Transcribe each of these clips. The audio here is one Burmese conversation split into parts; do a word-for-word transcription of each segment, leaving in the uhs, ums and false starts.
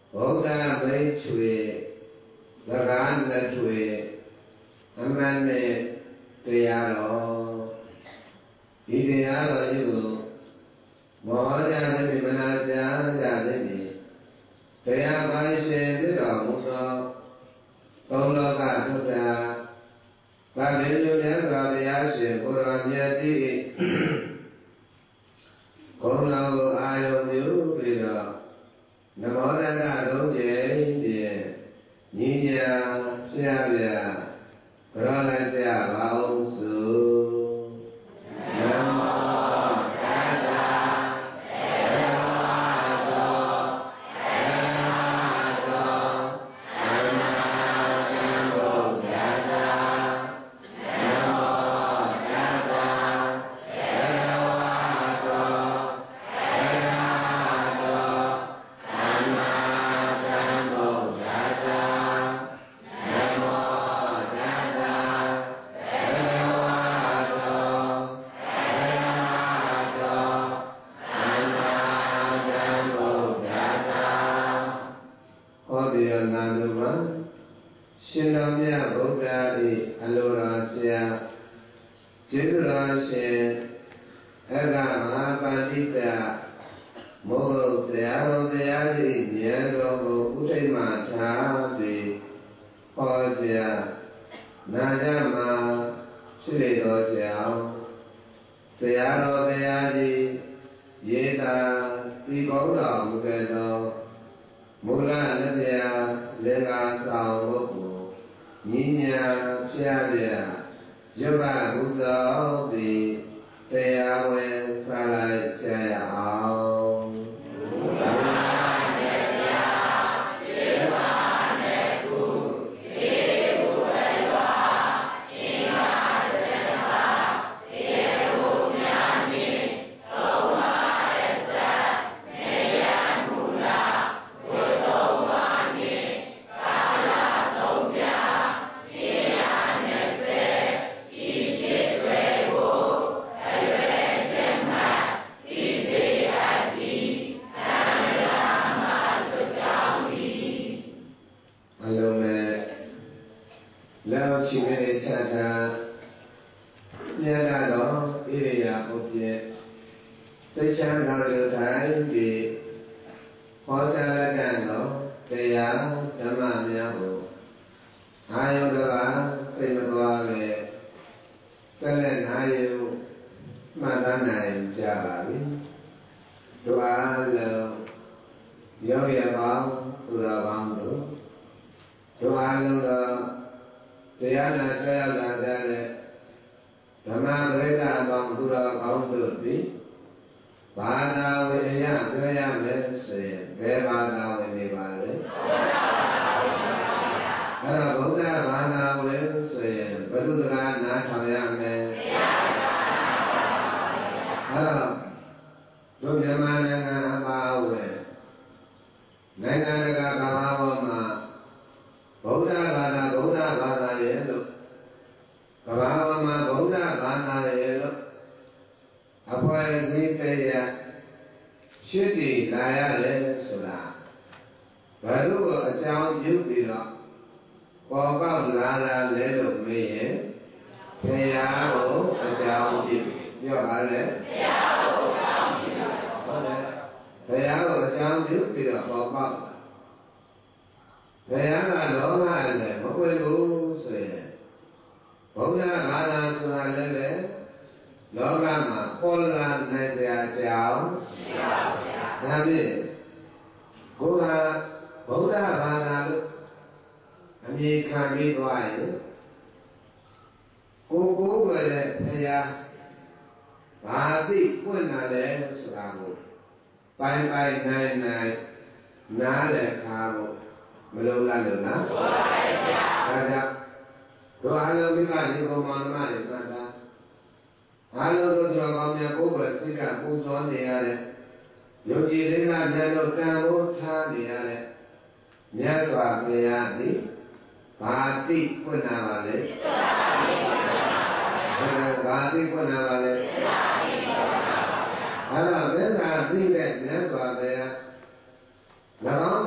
Bồ Tát mấy chuối là gan là chuối âm an nàyတရားတော်ဒီတရားတော်ကြီးကိုမောကြတဲ့မနာကြားကြတဲ့ဒီတရားပါရှင်ဖြစ်တော်မူသောသုံးလောကသုတ္တဗာမေလူမြတ်စွာဘုရားရှင်ကိုယ်တော်မြတ်ကြီးဂုဏ်တော်ကိုအာရုံပြုပြီးတော့နမောတတသုံးကျင်းဖြင့်ညီညာဆရာဗျာဘုရားလည်းကြပါအောင်စို့နမောတတဗုဒ္ဓသောဗုဒ္ဓသောသမ္မာသမ္ဗုဒ္ဓါသနမောတတဗုဒ္ဓသောဗုဒ္ဓသောသမ္မာသမ္ဗုဒ္ဓါသနမောရှင်တော်မြတ်ဗုဒ္ဓ၏အလိုတော်ဆရာကျေးဇူးတော်ရှင်အက္ခမဟာပန္တိတမိုးကုတ်ဆရာတော်ဘုရား၏ဉာဏ်တော်ကိုဥထိတ်မှထားပြီးဟောကြားနာကြမှာဖြစ်လေတော်ကြောင့်ဆရာတော်ဘုရားကြီးရေသာဒီကောင်းတော်မူခဲ့သောမူလလက်ပြလင်္ကာဆောင်ပုဂ္ဂိုလ်ညီညာဖျားပြရပဘုသောပြီးတရားဝင်ဆက်လိုက်ကြရအောင်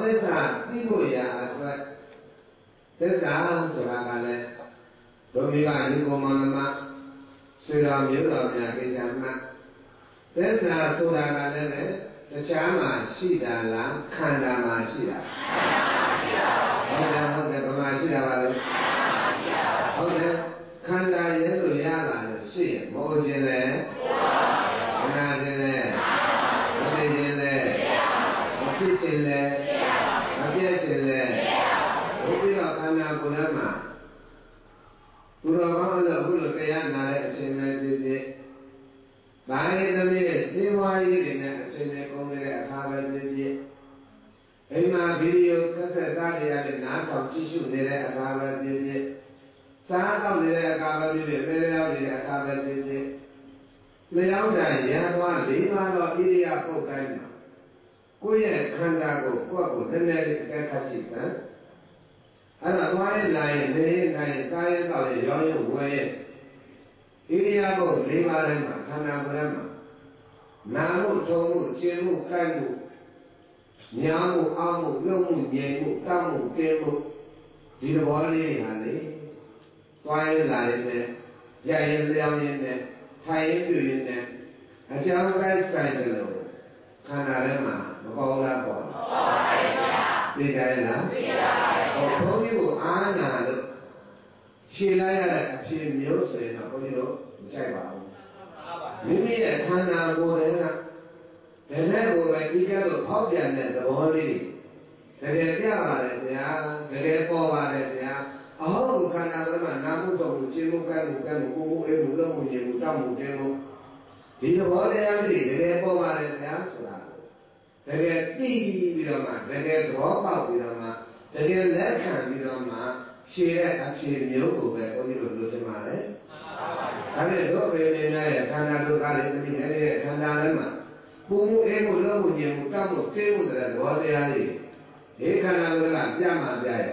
သစ္စာသိဖို့ရာအတွက်သစ္စာဆိုတာကလည်းဒုမိကဒီကုမန္တမဆွေတော်မျိုးတော်များကိစ္စမှသစ္စာဆိုတာကလည်းပဲတခြားမှာရှိတာလားခန္ဓာမှာရှိတာဟုတ်တယ်ဟုတ်တယ်ဘာမှရှိတာပါလဲဟုတ်တယ်ခန္ဓာရဲ့လို့ရလာလို့ရှိရင်မဟုတ်ခြင်းလဲမနာခြင်းလဲမသိခြင်းလဲမဖြစ်ခြင်းလဲမပြည့်ခြင်းလဲဘုရားခန္ဓာကိုယ်ထဲမှာသူတော်ကောင်းလို့အခုလိုတရားနာတဲ့အချိန်နဲ့ပြည့်ပြည့်ဘာရင်သမီးရဲ့ဇေဝါရေးတွေနဲ့အချိန်နဲ့ကုန်နေတဲ့အခါပဲပြည့်ပြည့်အိမ်မှာဗီဒီယိုဆက်ဆက်သားတွေရတဲ့နားထောင်ကြည့်ရှုနေတဲ့အခါပဲပြည့်ပြည့်စားတော့နေတဲ့အခါပဲပြည့်ပြည့်လဲလျောင်းနေတဲ့အခါပဲပြည့်ပြည့်လျောင်းတာရံသွားလေးပါးတော့ဣရိယာပုတ်တိုင်းမှာကိုယ့်ရဲ့ခန္ဓာကိုကိုယ့်ကိုနည်းနည်းလေးအကဲခတ်ကြည့်တယ်အဲ့တော့သွားရင်လာရင်နေရင်နိုင်ရင်စားရင်တော့ရောင်းရင်ဝယ်ရင်ဣရိယာပုတ်လေးပါးတိုင်းမှာခန္ဓာကိုယ်မှာနာမှုထုံမှုကျင်မှုကိုက်မှုညာမှုအောက်မှုနှုတ်မှုငြိမ်မှုတောက်မှုတင်းမှုဒီသဘောလေးဟာလေသွားရင်လာရင်နဲ့ရရင်လျောင်းရင်နဲ့ထိုင်ရင်ပြုရင်နဲ့အကြောင်းကိုက်ဆိုင်တယ်လို့ခန္ဓာထဲမှာမပေါ်လားပေါ်လားပေါ်ပါရဲ့ဗျာသိကြရဲ့လားသိပါပါဘုန်းကြီးကိုအားနာလို့ရှင်းလိုက်ရတဲ့အဖြစ်မျိုးဆိုရင်တော့ဘုန်းကြီးတို့မကြိုက်ပါဘူးမိမိရဲ့ခန္ဓာကိုယ်ရဲ့ကဒီနဲ့ကိုပဲဒီကဲလို့ဖောက်ပြန်တဲ့သဘောလေးတကယ်ပြပါတယ်ဗျာတကယ်ပေါ်ပါတယ်ဗျာအဟောကိုခန္ဓာကမှနာမှုတော်ကိုရှင်းမှုကဲမှုကဲမှုကိုယ်ကိုယ်အေးမှုလုံးမှုရင်မှုတောက်မှုတင်းမှုဒီသဘောတရားလေးတကယ်ပေါ်ပါတယ်ဗျာဆိုတာတကယ်သိပြီးတော့မှတကယ်သဘောပေါက်ပြီးတော့မှတကယ်လက်ခံပြီးတော့မှဖြေတဲ့အဖြစ်မျိုးကိုပဲဘုန်းကြီးတို့လိုချင်ပါလေဒါနဲ့တို့ပေနေများရဲ့ခန္ဓာဒုက္ခလေးသမီးနေတဲ့ခန္ဓာထဲမှာပူမှုအေးမှုလုံးမှုညင်မှုတောက်မှုသိမှုတဲ့သဘောတရားလေးဒီခန္ဓာကပြမှပြရဲ့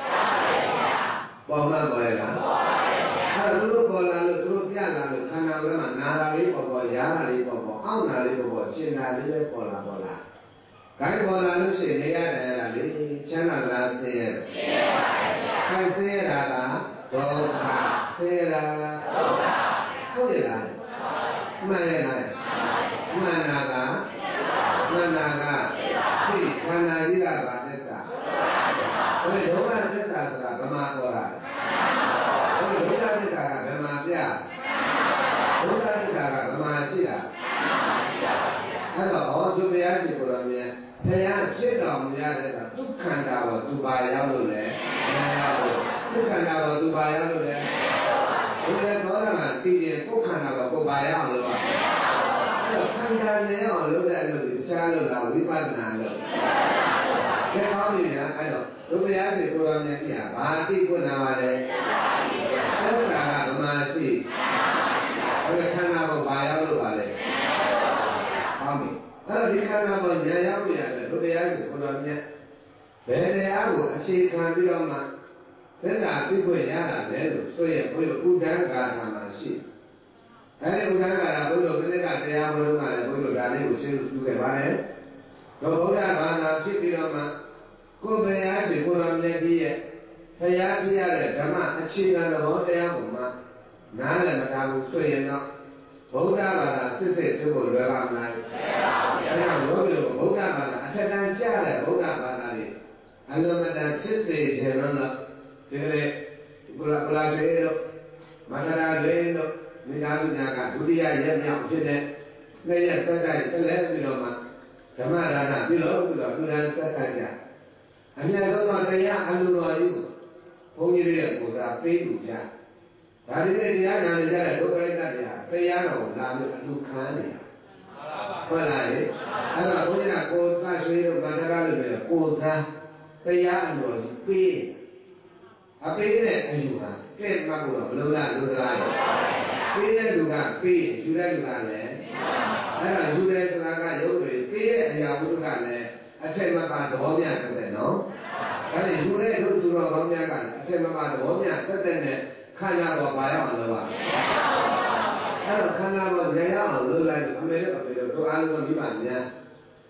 ပေါ်မှပေါ်ရလားအဲ့ဒါတို့ပေါ်လာလို့တို့ပြလာလို့ခန္ဓာကမှနာတာလေးပေါ်ပေါ်ရားတာလေးပေါ်ပေါ်အောင့်တာလေးပေါ်ပေါ်ရှင်းတာလေးပဲပေါ်လာပေါ်လာခိုင်းပေါ်လာလို့ရှိရင်နေရတယ်လားလေချမ်းသာလားသိရဲ့သိပါပါဘုရားခိုင်းသိရတာကဒုက္ခသိရတာဒုက္ခဟုတ်ရဲ့လားမှန်ရဲ့လားမှန်တာကမှန်တာကသိခန္ဓာကြီးကပါသစ္စာဘယ်ဒုက္ခသစ္စာဆိုတာဗမာပေါ်တာဘယ်ဒုက္ခသစ္စာကဗမာပြဒုက္ခသစ္စာကဗမာရှိတာအဲ့တော့ဟောသူတရားရှိကိုယ်တော်မြတ်ဘုရားဖြစ်တော်မူရတဲ့ကဒုက္ခန္တာကိုသူပါရောက်လို့လေမရောက်ဘူးဒုက္ခန္တာကိုသူပါရောက်လို့လေဘုရားတော်ရမှာတည်ရင်ဒုက္ခန္တာကိုကိုပါရအောင်လို့ပါအဲ့တော့ခန္ဓာနဲ့အောင်လုပ်တဲ့အလုပ်ကိုကြားလို့လားဝိပဿနာလို့ကဲဟောပြီလားအဲ့တော့ဒုတရားရှိကိုယ်တော်မြတ်ကြီးဟာဘာသိခွင့်လာပါလဲဒုက္ခကဗမာရှိဘုရားခန္ဓာကိုပါရောက်လို့ပါလေဟောပြီအဲ့တော့ဒီခန္ဓာပေါ်ဉာဏ်ရောက်ပြရတယ်ဒုတရားကိုဘုရားမြတ်ဘယ်တရားကိုအခြေခံပြီးတော့မှသစ္စာသိခွင့်ရတာလဲလို့ဆိုရင်ဘုရားဥဒ္ဒံကာထာမှာရှိအဲဒီဥဒ္ဒံကာထာဘုရားပြိဋကတရားဘုရားကလည်းဘုရားဒါလေးကိုရှင်းပြခဲ့ပါတယ်တော့ဘုရားဘာသာဖြစ်ပြီးတော့မှကိုယ်ဘယ်အားဖြင့်ဘုရားမြတ်ကြီးရဲ့ဘုရားပြရတဲ့ဓမ္မအခြေခံသဘောတရားပေါ်မှာနားလည်မထားဘူးဆိုရင်တော့ဗုဒ္ဓဘာသာစစ်စစ်ဖြစ်ဖို့လွယ်ပါမလားလွယ်ပါဘူး။အဲဒါဘုရားဗုဒ္ဓဘာသာအထက်တန်းကျတဲ့ဗုဒ္ဓဘာသာတွေအလုံးမတန်ဖြစ်စေခြင်းလို့ဒီကနေ့ဘုရားပလာတွေလို့မန္တရာတွေလို့မိသားစုများကဒုတိယရက်မြောက်ဖြစ်တဲ့နေ့ရက်သက်တိုက်ဆက်လက်ပြီးတော့မှဓမ္မဒါနပြုလို့ပြီးတော့သူရန်သက်တိုက်ကြအမြတ်ဆုံးတရားအလိုတော်ကြီးဘုန်းကြီးရဲ့ကိုယ်သာပေးလူကြဒါဒီနေ့တရားနာနေကြတဲ့ဒုက္ခရိတ္တတွေဟာတရားတော်လာလို့အလူခံနေတာဟုတ်လားလေအဲ့တော့ဘုရားကကိုယ်သဆွေးတို့ဗန္ဒရာလို့ပြောကိုယ်သာတရားအလိုကြီးပေးအပေးတဲ့အယူဟာကဲ့မှတ်လို့ဘလို့လားလို့လားပေးတဲ့လူကပေးယူတဲ့လူကလည်းအဲ့တော့ယူတဲ့ဆိုတာကရုပ်တွေပေးတဲ့အရာဘုရားကလည်းအထက်မပါသဘောမျှတက်တယ်နော်အဲ့ဒီယူတဲ့လူသူတော်ကောင်းများကလည်းအထက်မပါသဘောမျှတက်တဲ့နဲ့ခန္ဓာပေါ်ပါရအောင်လုပ်ပါအဲ့တော့ခန္ဓာပေါ်ဉာဏ်ရအောင်လုပ်လိုက်အမေတို့အမေတို့တို့အားလုံးဒီမှာများ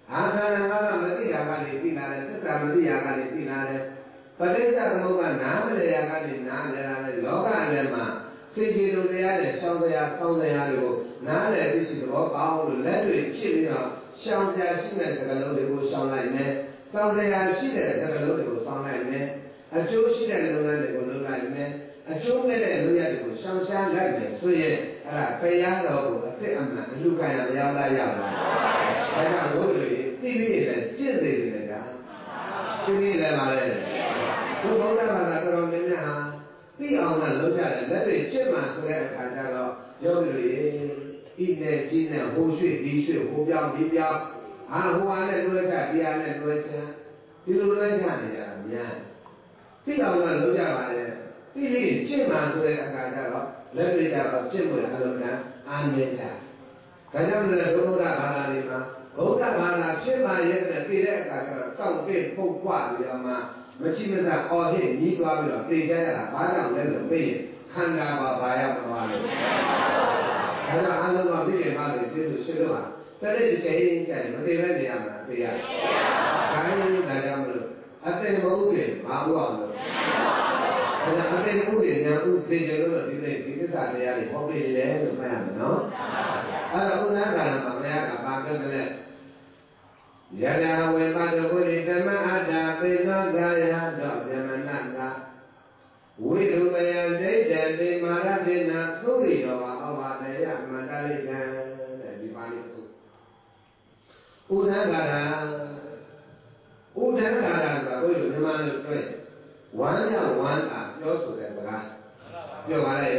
အာခန္ဓာငါးပါးမသိတာကလည်းသိလာတယ်သစ္စာမသိတာကလည်းသိလာတယ်ပဋိစ္စသမုပ္ပါနားမလည်တာကလည်းနားလည်လာတယ်လောကလည်းမှာစိတ်ကြည်လို့တရားနဲ့ရှောင်းတရားဆောင်းတရားတွေကိုနားလည်သိရှိသဘောပေါက်လို့လက်တွေဖြစ်ပြီးတော့ရှောင်းပြရှိတဲ့စကားလုံးတွေကိုရှောင်းလိုက်မယ်ဆောင်းတရားရှိတဲ့စကားလုံးတွေကိုဆောင်းလိုက်မယ်အကျိုးရှိတဲ့လုပ်ငန်းတွေကိုလုပ်လိုက်မယ်အကျိုးမဲ့တဲ့လုပ်ရတွေကိုရှောင်ရှားလိုက်မယ်ဆိုရင်အဲ့ဒါတရားတော်ကိုအစ်စ်အမှန်အလူခံရမရောက်လားရောက်လားဒါကြောင့်ဘုရားတွေသိပြီးလည်းကျင့်သေးတယ်ကြာသိပြီးလည်းပါလေဘုရားဘာသာတော်တော်များများဟာသိအောင်လည်းလုပ်ကြတယ်လက်တွေကျင့်မှဆိုတဲ့အခါကျတော့ယောဂီတွေဤနဲ့ကြီးနဲ့ဟိုရွှေ့ဒီရွှေ့ဟိုပြောင်းဒီပြောင်းအာဟိုအားနဲ့တွဲချဒီအားနဲ့တွဲချဒီလိုတွဲချနေကြတာများသိအောင်လည်းလုပ်ကြပါလေသိပြီးကျင့်မှဆိုတဲ့အခါကျတော့လက်တွေကြတော့ကျင့်ဖို့အလုံးကအာနေကြဒါကြောင့်လည်းဘုရားဘာသာတွေမှာဘုရားဘာသာဖြစ်မှရဲ့နဲ့သိတဲ့အခါကျတော့တောက်ပြပုတ်ပွားပြီးတော့မှမချိမသာအော်ဟစ်ညီးသွားပြီးတော့သိကြရတာဘာကြောင့်လဲလို့သိရင်ခန္ဓာမှာဘာရောက်သွားလဲဒါကြောင့်အလုံးကသိတယ်ပါလေသိလို့ရှိလို့ဟာတရက်တစ်ချိန်ကြာရင်မသိပဲနေရမှာသိရတယ်ဒါရင်ဒါကြောင့်မလို့အသိမဟုတ်ခင်မဟုတ်အောင်လို့ဒါကြောင့်အသိမဟုတ်ခင်ညာဥသိကြလို့ဒီနေ့ဒီသစ္စာတရားတွေဟောပြတယ်လို့မှတ်ရမယ်နော်အဲ့တော့ဥစ္စာကလည်းဘုရားကဘာပြောတယ်လဲယထာဝေပတ္တဝိဓမ္မအတ္တပေသောကာယသောဗြဟ္မဏကဝိရုပယံဒိဋ္ဌံတိမာရတိနာသုရိယောဝအဝါဒယမန္တလိကံတဲ့ဒီပါဠိကိုဥဒ္ဒဂါရဥဒ္ဒဂါရဆိုတာဘုရားမြန်မာလိုတွေ့ဝမ်းမြောက်ဝမ်းသာပြောဆိုတဲ့စကားပြောပါလေ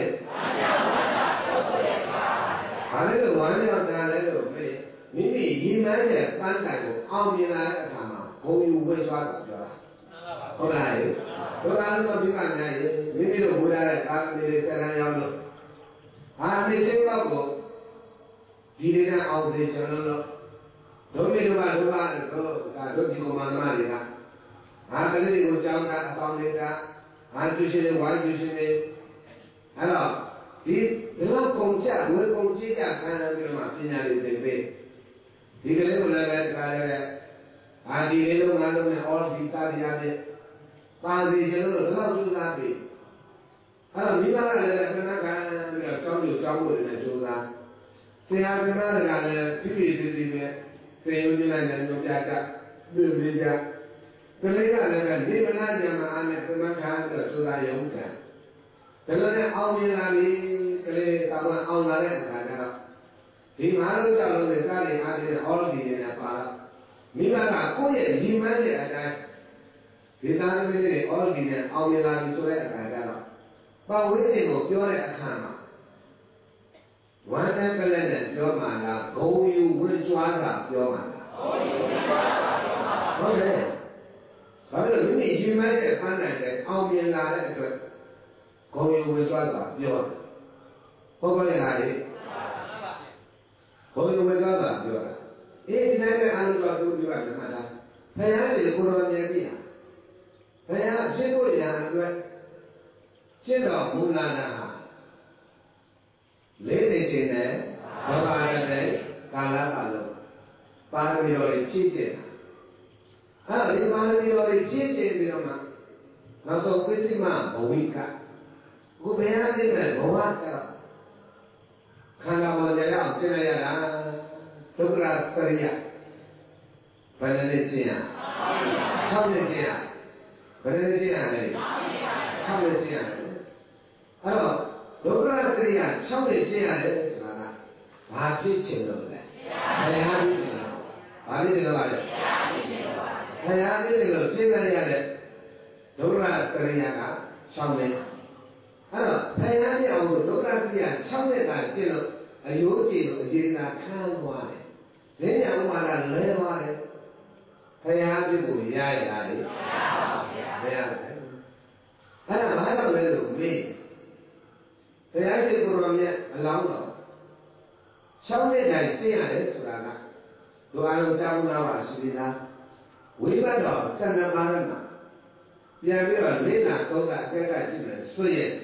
ဘာလဲလို့ဝမ်းမြောက်တာလဲလို့မေးမိမိရည်မှန်းတဲ့ပန်းတိုင်ကိုအောင်မြင်လာတဲ့အခါမှာဂုဏ်ယူဝဲကြွားတာပြောတာဟုတ်လားဘုရားလုံးပြပါနဲ့မိမိတို့ဘုရားရဲ့အာမေတွေဆရာရောက်လို့အာမေချင်းဘောက်ကိုဒီလေးနဲ့အောင်စေကျွန်တော်တို့ဒုမေဒုဘာဒုဘာတို့ဒါဒုတိယမန္တမတွေကအာကလေးကိုကြောင်းတာအဆောင်တွေကအာကျူရှင်တွေဝိုင်းကျူရှင်တွေအဲ့တော့ဒီဒီလိုကုန်ကြဝေကုန်ကြည့်ကြခံရပြီးတော့ပညာတွေသင်ပေးဒီကလေးကိုလည်းပဲတခါလည်းအာဒီလေးလုံးငါလုံးနဲ့အော်ဒီတာရတဲ့ပါစီကျွန်တော်တို့တော့ကြိုးစားပြီအဲ့တော့မိဘကလည်းခဏခံပြီးတော့ကြောင်းကျကြောင်းဖို့လည်းကြိုးစားဆရာကလည်းပြည့်ပြည့်စည်စည်ပဲသင်ယူနေလိုက်တယ်တို့ပြကြပြည့်ပြည့်ကြကလေးကလည်းပဲဒီမနာညမအားနဲ့ပြမခံပြီးတော့ကြိုးစားရုံးခံဒါလည်းနဲ့အောင်မြင်လာပြီကလေးတာမန်အောင်လာတဲ့အခါကျတော့ဒီငါတို့ကြောင့်လို့စားနေအားဖြင့်အော်ဒီနေနဲ့ပါတော့မိဘကကိုယ့်ရဲ့ရည်မှန်းတဲ့အတိုင်းဒီသားသမီးတွေအော်ဒီနဲ့အောင်မြင်လာပြီဆိုတဲ့အခါကျတော့ပတ်ဝန်းကျင်ကိုပြောတဲ့အခါမှာဝမ်းနဲ့ပလက်နဲ့ပြောမှလားဂုံယူဝှကြွားတာပြောမှလားဂုံယူဝှကြွားတာပြောမှလားဟုတ်တယ်ဘာလို့လဲမိမိရည်မှန်းတဲ့ဖန်တဲ့အောင်မြင်လာတဲ့အတွက်ဂုံယူဝှကြွားတာပြောတယ်ဟုတ်ပါရဲ့လားလေဘုရားဝေဒနာပြောတာအေးဒီနေ့ပဲအာရုံတော်သူပြောတယ်မှတ်လားဘုရားကြီးကိုယ်တော်မြတ်ကြီးဟာဘုရားဖြစ်ဖို့ရန်အတွက်ရှင်းတော်မူလာတာဟာလေးနေခြင်းနဲ့ဘဝရတဲ့ကာလပတ်လုံးပါရမီတော်ဖြည့်ကျင့်တာအဲဒီပါရမီတော်ဖြည့်ကျင့်ပြီးတော့မှနောက်ဆုံးပစ္စည်းမဘဝိကကိုဘုရားကြီးနဲ့ဘဝကျတော့ခန္ဓာပေါ်ကြရအောင်ရှင်းလိုက်ရတာဒုက္ခရစရိယဘယ်နဲ့ရှင်းရ၆နဲ့ရှင်းရဘယ်နဲ့ရှင်းရလဲ၆နဲ့ရှင်းရအဲ့တော့ဒုက္ခရစရိယ၆နဲ့ရှင်းရတယ်ဆိုတာကဘာဖြစ်ချင်လို့လဲဘယ်ဟာဖြစ်ချင်လို့ဘာဖြစ်ချင်လို့လဲဘယ်ဟာဖြစ်ချင်လို့ရှင်းကြရတဲ့ဒုက္ခရစရိယက၆နဲ့အဲ့တော့ဘယ်ဟာဖြစ်အောင်လို့ဒုက္ခစရိယ၆နဲ့ကရှင်းလို့အယိုးကြည့်လို့အရေးသာခံသွားတယ်။လင်းညာဥပါဒလဲသွားတယ်။ဘုရားပြဖို့ရရတာလေ။မရပါဘူး။မရဘူး။အဲ့ဒါဘာလို့လဲလို့မေး။ဘုရားရှိခိုးတော်မြတ်အလောင်းတော်၆နှစ်တိုင်သိရတယ်ဆိုတာကတို့အားလုံးတောင်းလာပါရှိလား။ဝိဘတ်တော်သန္တာပါရမှာပြန်ပြီးတော့လေးနာသုံးတာအကဲကကြည့်မယ်ဆွေရဲ့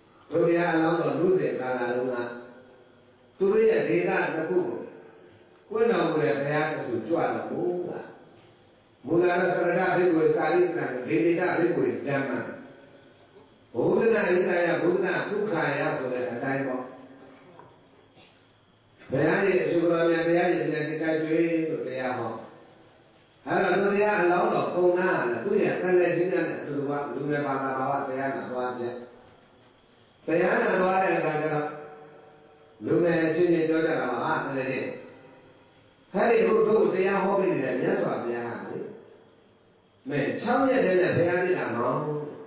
တို့ဘုရားအလောင်းတော်လူတဲ့ကာလလုံးကသူတို့ရဲ့ဒေသတစ်ခုကိုဩ When I would have had to join the Mula. Mula Sarada with Salis and Did it with German. Buddha Isaya Buddha Tukaya for the time of Bayani Sugamia Bayani to the Yahoo. Hallelujah, a lot of Pona, two years, and letting them to the one, do never about Bayana was yet. Bayana was a Lume, Senior Jordan, and the day. Harry who do they are hoping that yes, what they are. Men, some years in the Bayani are wrong.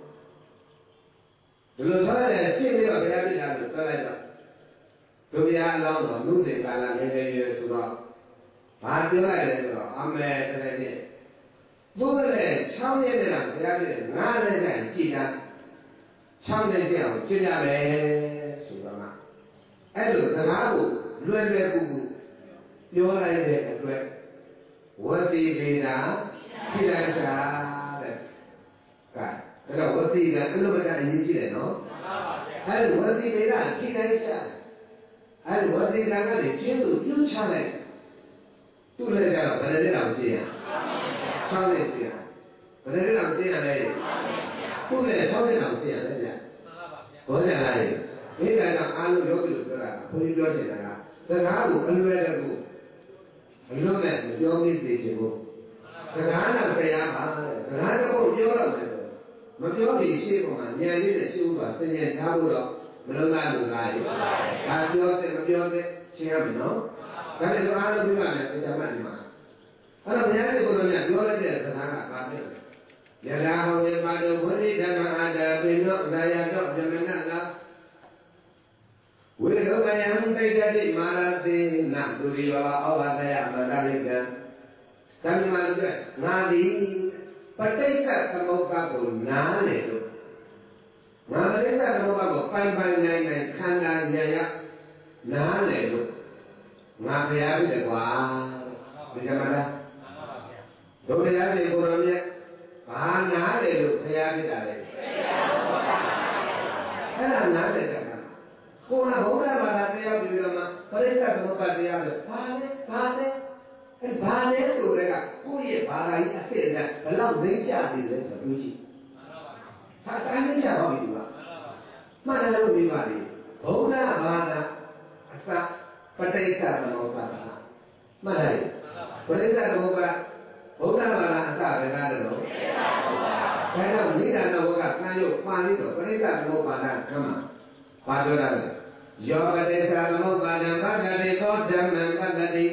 The Luther and Senior Bayani are the Toledo. To be along or losing Gala many years to rock. But you like it, I'm mad. Mother, some years in the Bayani, none than Gina. Some years in Gina, Superman. I do the Nabu, Luenbu. You like it, what is it now? He likes that. Hello, what is that? Look at that incident, no? And what is it that? He likes that. And what is that? You you challenge. Two letters, but I didn't see it. Challenge here. But I didn't see it. Two letters, challenge, I'm seeing it. What is that? Maybe I don't know you to that. Who is your general? The Nabu, and where to go? I know that you don't need this. The Hana Payama, the Hana of Europe, but you only see from a near the silver, saying Tabula, Melona, I feel the Majote, Chiamino. That is one of the women, which are Manima. I don't have to go to the Yola, the Hana Papa. Yellow, with my body, then I had been not Diana, Jamana. We look at him, they get it, Marati, not to be over there, Madalika. Some man, Nadi, but take that some of Babu, Nani. Marita, no Babu, five by nine, and Kanda, Yaya, Nani. Mafia, the one, the Yamada. Don't they have a Colombia? Ah, Nani, they have it. And I'm not there. Kona hoga mara te ya bilama paresta no pa te ya phane phane e phane so de ka ko ye bha ga yi a sit da balaw ming ja ti le so lu chi ha ta ming ja ho bi ba ma na lo bi ba ni bauddha bhana asa pataita no pa ba ma na ni pataita no pa bauddha bhana asa be ga lo ba na ni da no ga kan yo pa ni so pataita no pa na kama Padura Yoga de Salamo Padam Padari Kodam Padari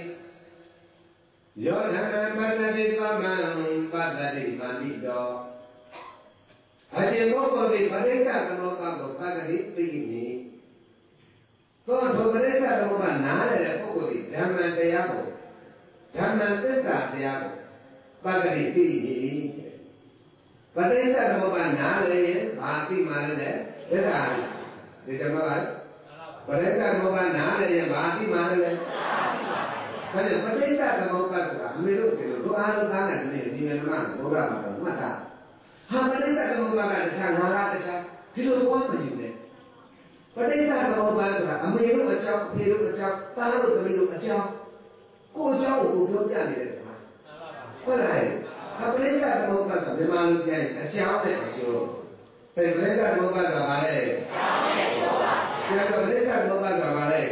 Yoga Padari Kodam Padari Padido Haji Moko di Padeka Samoka Padari Pini Kodo Padeka Samoka Nare Poko di Dhamma Deyabo Dhamma Sita Deyabo Padari Pini Padeka Samoka Nare Bhati Marale Vedari Di Dhamma Padeka Samoka Nare Bhati Marale Padeka Samoka Amiru Tiru Doa Doa Ni Ni Nama Doa Mata Mata Ha Padeka Samoka Cha Nara Cha Tiru Doa Majune Padeka Samoka Amiru Cha Tiru Cha Taru Amiru Cha Ko Cha Ko Ko Cha Ni De Ha Padai Ha Padeka Samoka Memang Cha Cha Ne Cha Padeka Samoka Vale Cha Padeka Samoka Vale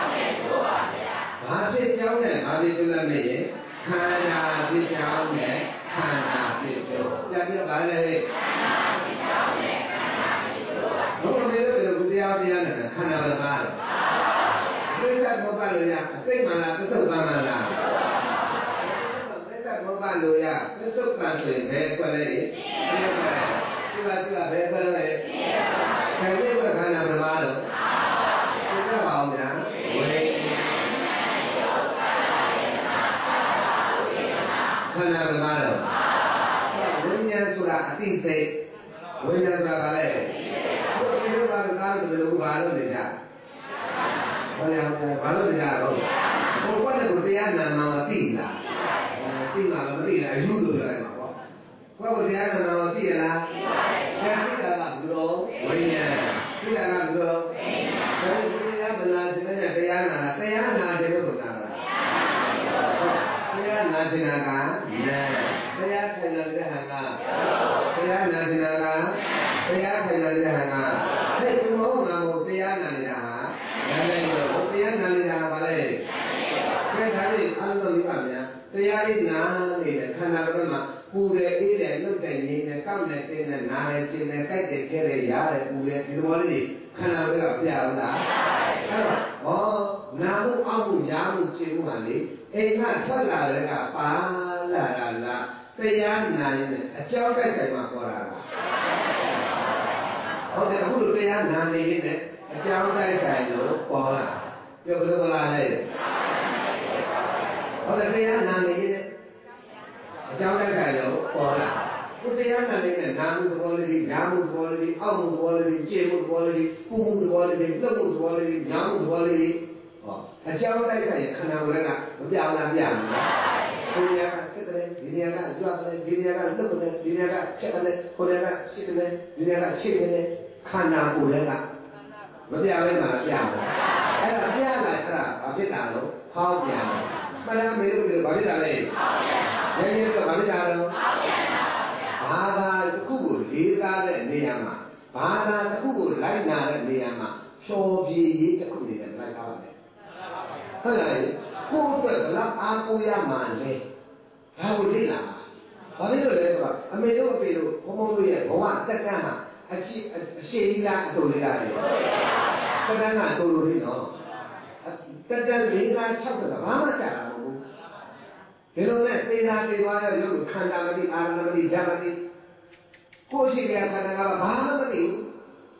Bhati Chao Ne Bhati Chula Me Khana Bhi Chao Ne Khana Bhi Chao Cha Bhi Vale Không biết được cái điều gì nữa, khả năng là ba. Bây giờ một ba người à, cái mà là cái số ba mà là. Bây giờ một ba người à, cái số ba người về qua đây, như vậy, chứ là chứ là về qua đây. Cái này là khả năng là ba rồi. Chúng ta bảo nhá, khả năng là ba rồi. Nguyên nhân là tinh tế, nguyên nhân là ba đây. Kalau kita tahu tu lagu baru dia. Kalau baru dia tahu. Kalau pada dia nama tinggal, tinggal mesti lah judo lah. Kalau dia nama mesti lah. Jadi kita tak perlu, wenya, kita tak perlu. Kalau dia benar sebenarnya dia nak, dia nak dia tu nak. စီနာကနာတရားထိုင်နေတဲ့ဟန်ကတရားနာစီနာကတရားထိုင်နေတဲ့ဟန်ကအဲ့ဒီမဟုတ်လားမဟုတ်တရားနာနေတာဟာနာနေလို့တရားနာနေတာကဘာလဲကဲဒါလေးအားလုံးသိပါမလားတရားလေးနာနေတဲ့ခန္ဓာဘက်မှာပူတယ်အေးတယ်နှုတ်တယ်ငြိမ်တယ်ကောက်တယ်တင်းတယ်နားတယ်ကျင်တယ်ကြိုက်တယ်ခဲတယ်ရားတယ်ပူတယ်ဒီလိုလေးခန္ဓာဘက်ကပြအောင်လားအဲ့တော့ဟောနာမှုအောက်မှုရားမှုကျင်မှုဟာလေအိမ်ကထွက်လာတဲ့ကပါလာတာလားတရားနာရင်အကြောင်းတိုက်ဆိုင်မှာပေါ်လာတာဟုတ်တယ်အခုလိုတရားနာနေရင်လည်းအကြောင်းတိုက်ဆိုင်လို့ပေါ်လာပြောဘယ်လိုလာလဲဟုတ်တယ်တရားနာနေရင်အကြောင်းတိုက်ဆိုင်လို့ပေါ်လာကိုတရားနာနေတဲ့နာမှုသဘောလေးညာမှုသဘောလေးအောက်မှုသဘောလေးကျေမှုသဘောလေးပူမှုသဘောလေးလှုပ်မှုသဘောလေးညာမှုသဘောလေးဟောအကြောင်းတိုက်ဆိုင်ခန္ဓာကိုယ်ကမပြောင်းလားပြောင်းလားကိုယ်ကစစ်တယ်ဒီနေရာကကြွတယ်ဒီနေရာကလှုပ်တယ်ဒီနေရာကချက်တယ်ကိုယ်ကရှစ်တယ်ဒီနေရာကရှစ်တယ်ခန္ဓာကိုယ်ကမပြောင်းလဲမှာပြောင်းလားအဲ့ဒါပြောင်းလာအဲ့ဒါဘာဖြစ်တာလို့ဟောင်းပြန်တယ်မလားမေလို့ဘာဖြစ်တာလဲဟောင်းပြန်တာရင်းရင်းကဘာဖြစ်တာလို့ဟောင်းပြန်တာဘာသာတစ်ခုကိုလေးစားတဲ့နေရာမှာဘာသာတစ်ခုကိုလိုက်နာတဲ့နေရာမှာဖြောပြေးရေးတစ်ခုနေတယ်လိုက်ထားပါတယ်ဟုတ်လားကိုယ်အတွက်ဘလောက်အားကိုးရမှာလဲဒါကိုလေ့လာဘာဖြစ်လို့လဲဆိုတော့အမေတို့အဖေတို့ဘုံဘုံတို့ရဲ့ဘဝတက်ကန်းဟာအရှိအရှိကြီးလားအတူလေးလားတက်ကန်းကအတူလေးနော်တက်တက်လေးလား၆ကဘာမှကြတာမဟုတ်ဘူးဒီလိုနဲ့သေသာသေသွားတဲ့ရုပ်ခန္ဓာမတိအာရဏမတိဓာမတိကိုယ်ရှိတဲ့ခန္ဓာကဘာမှမသိဘူး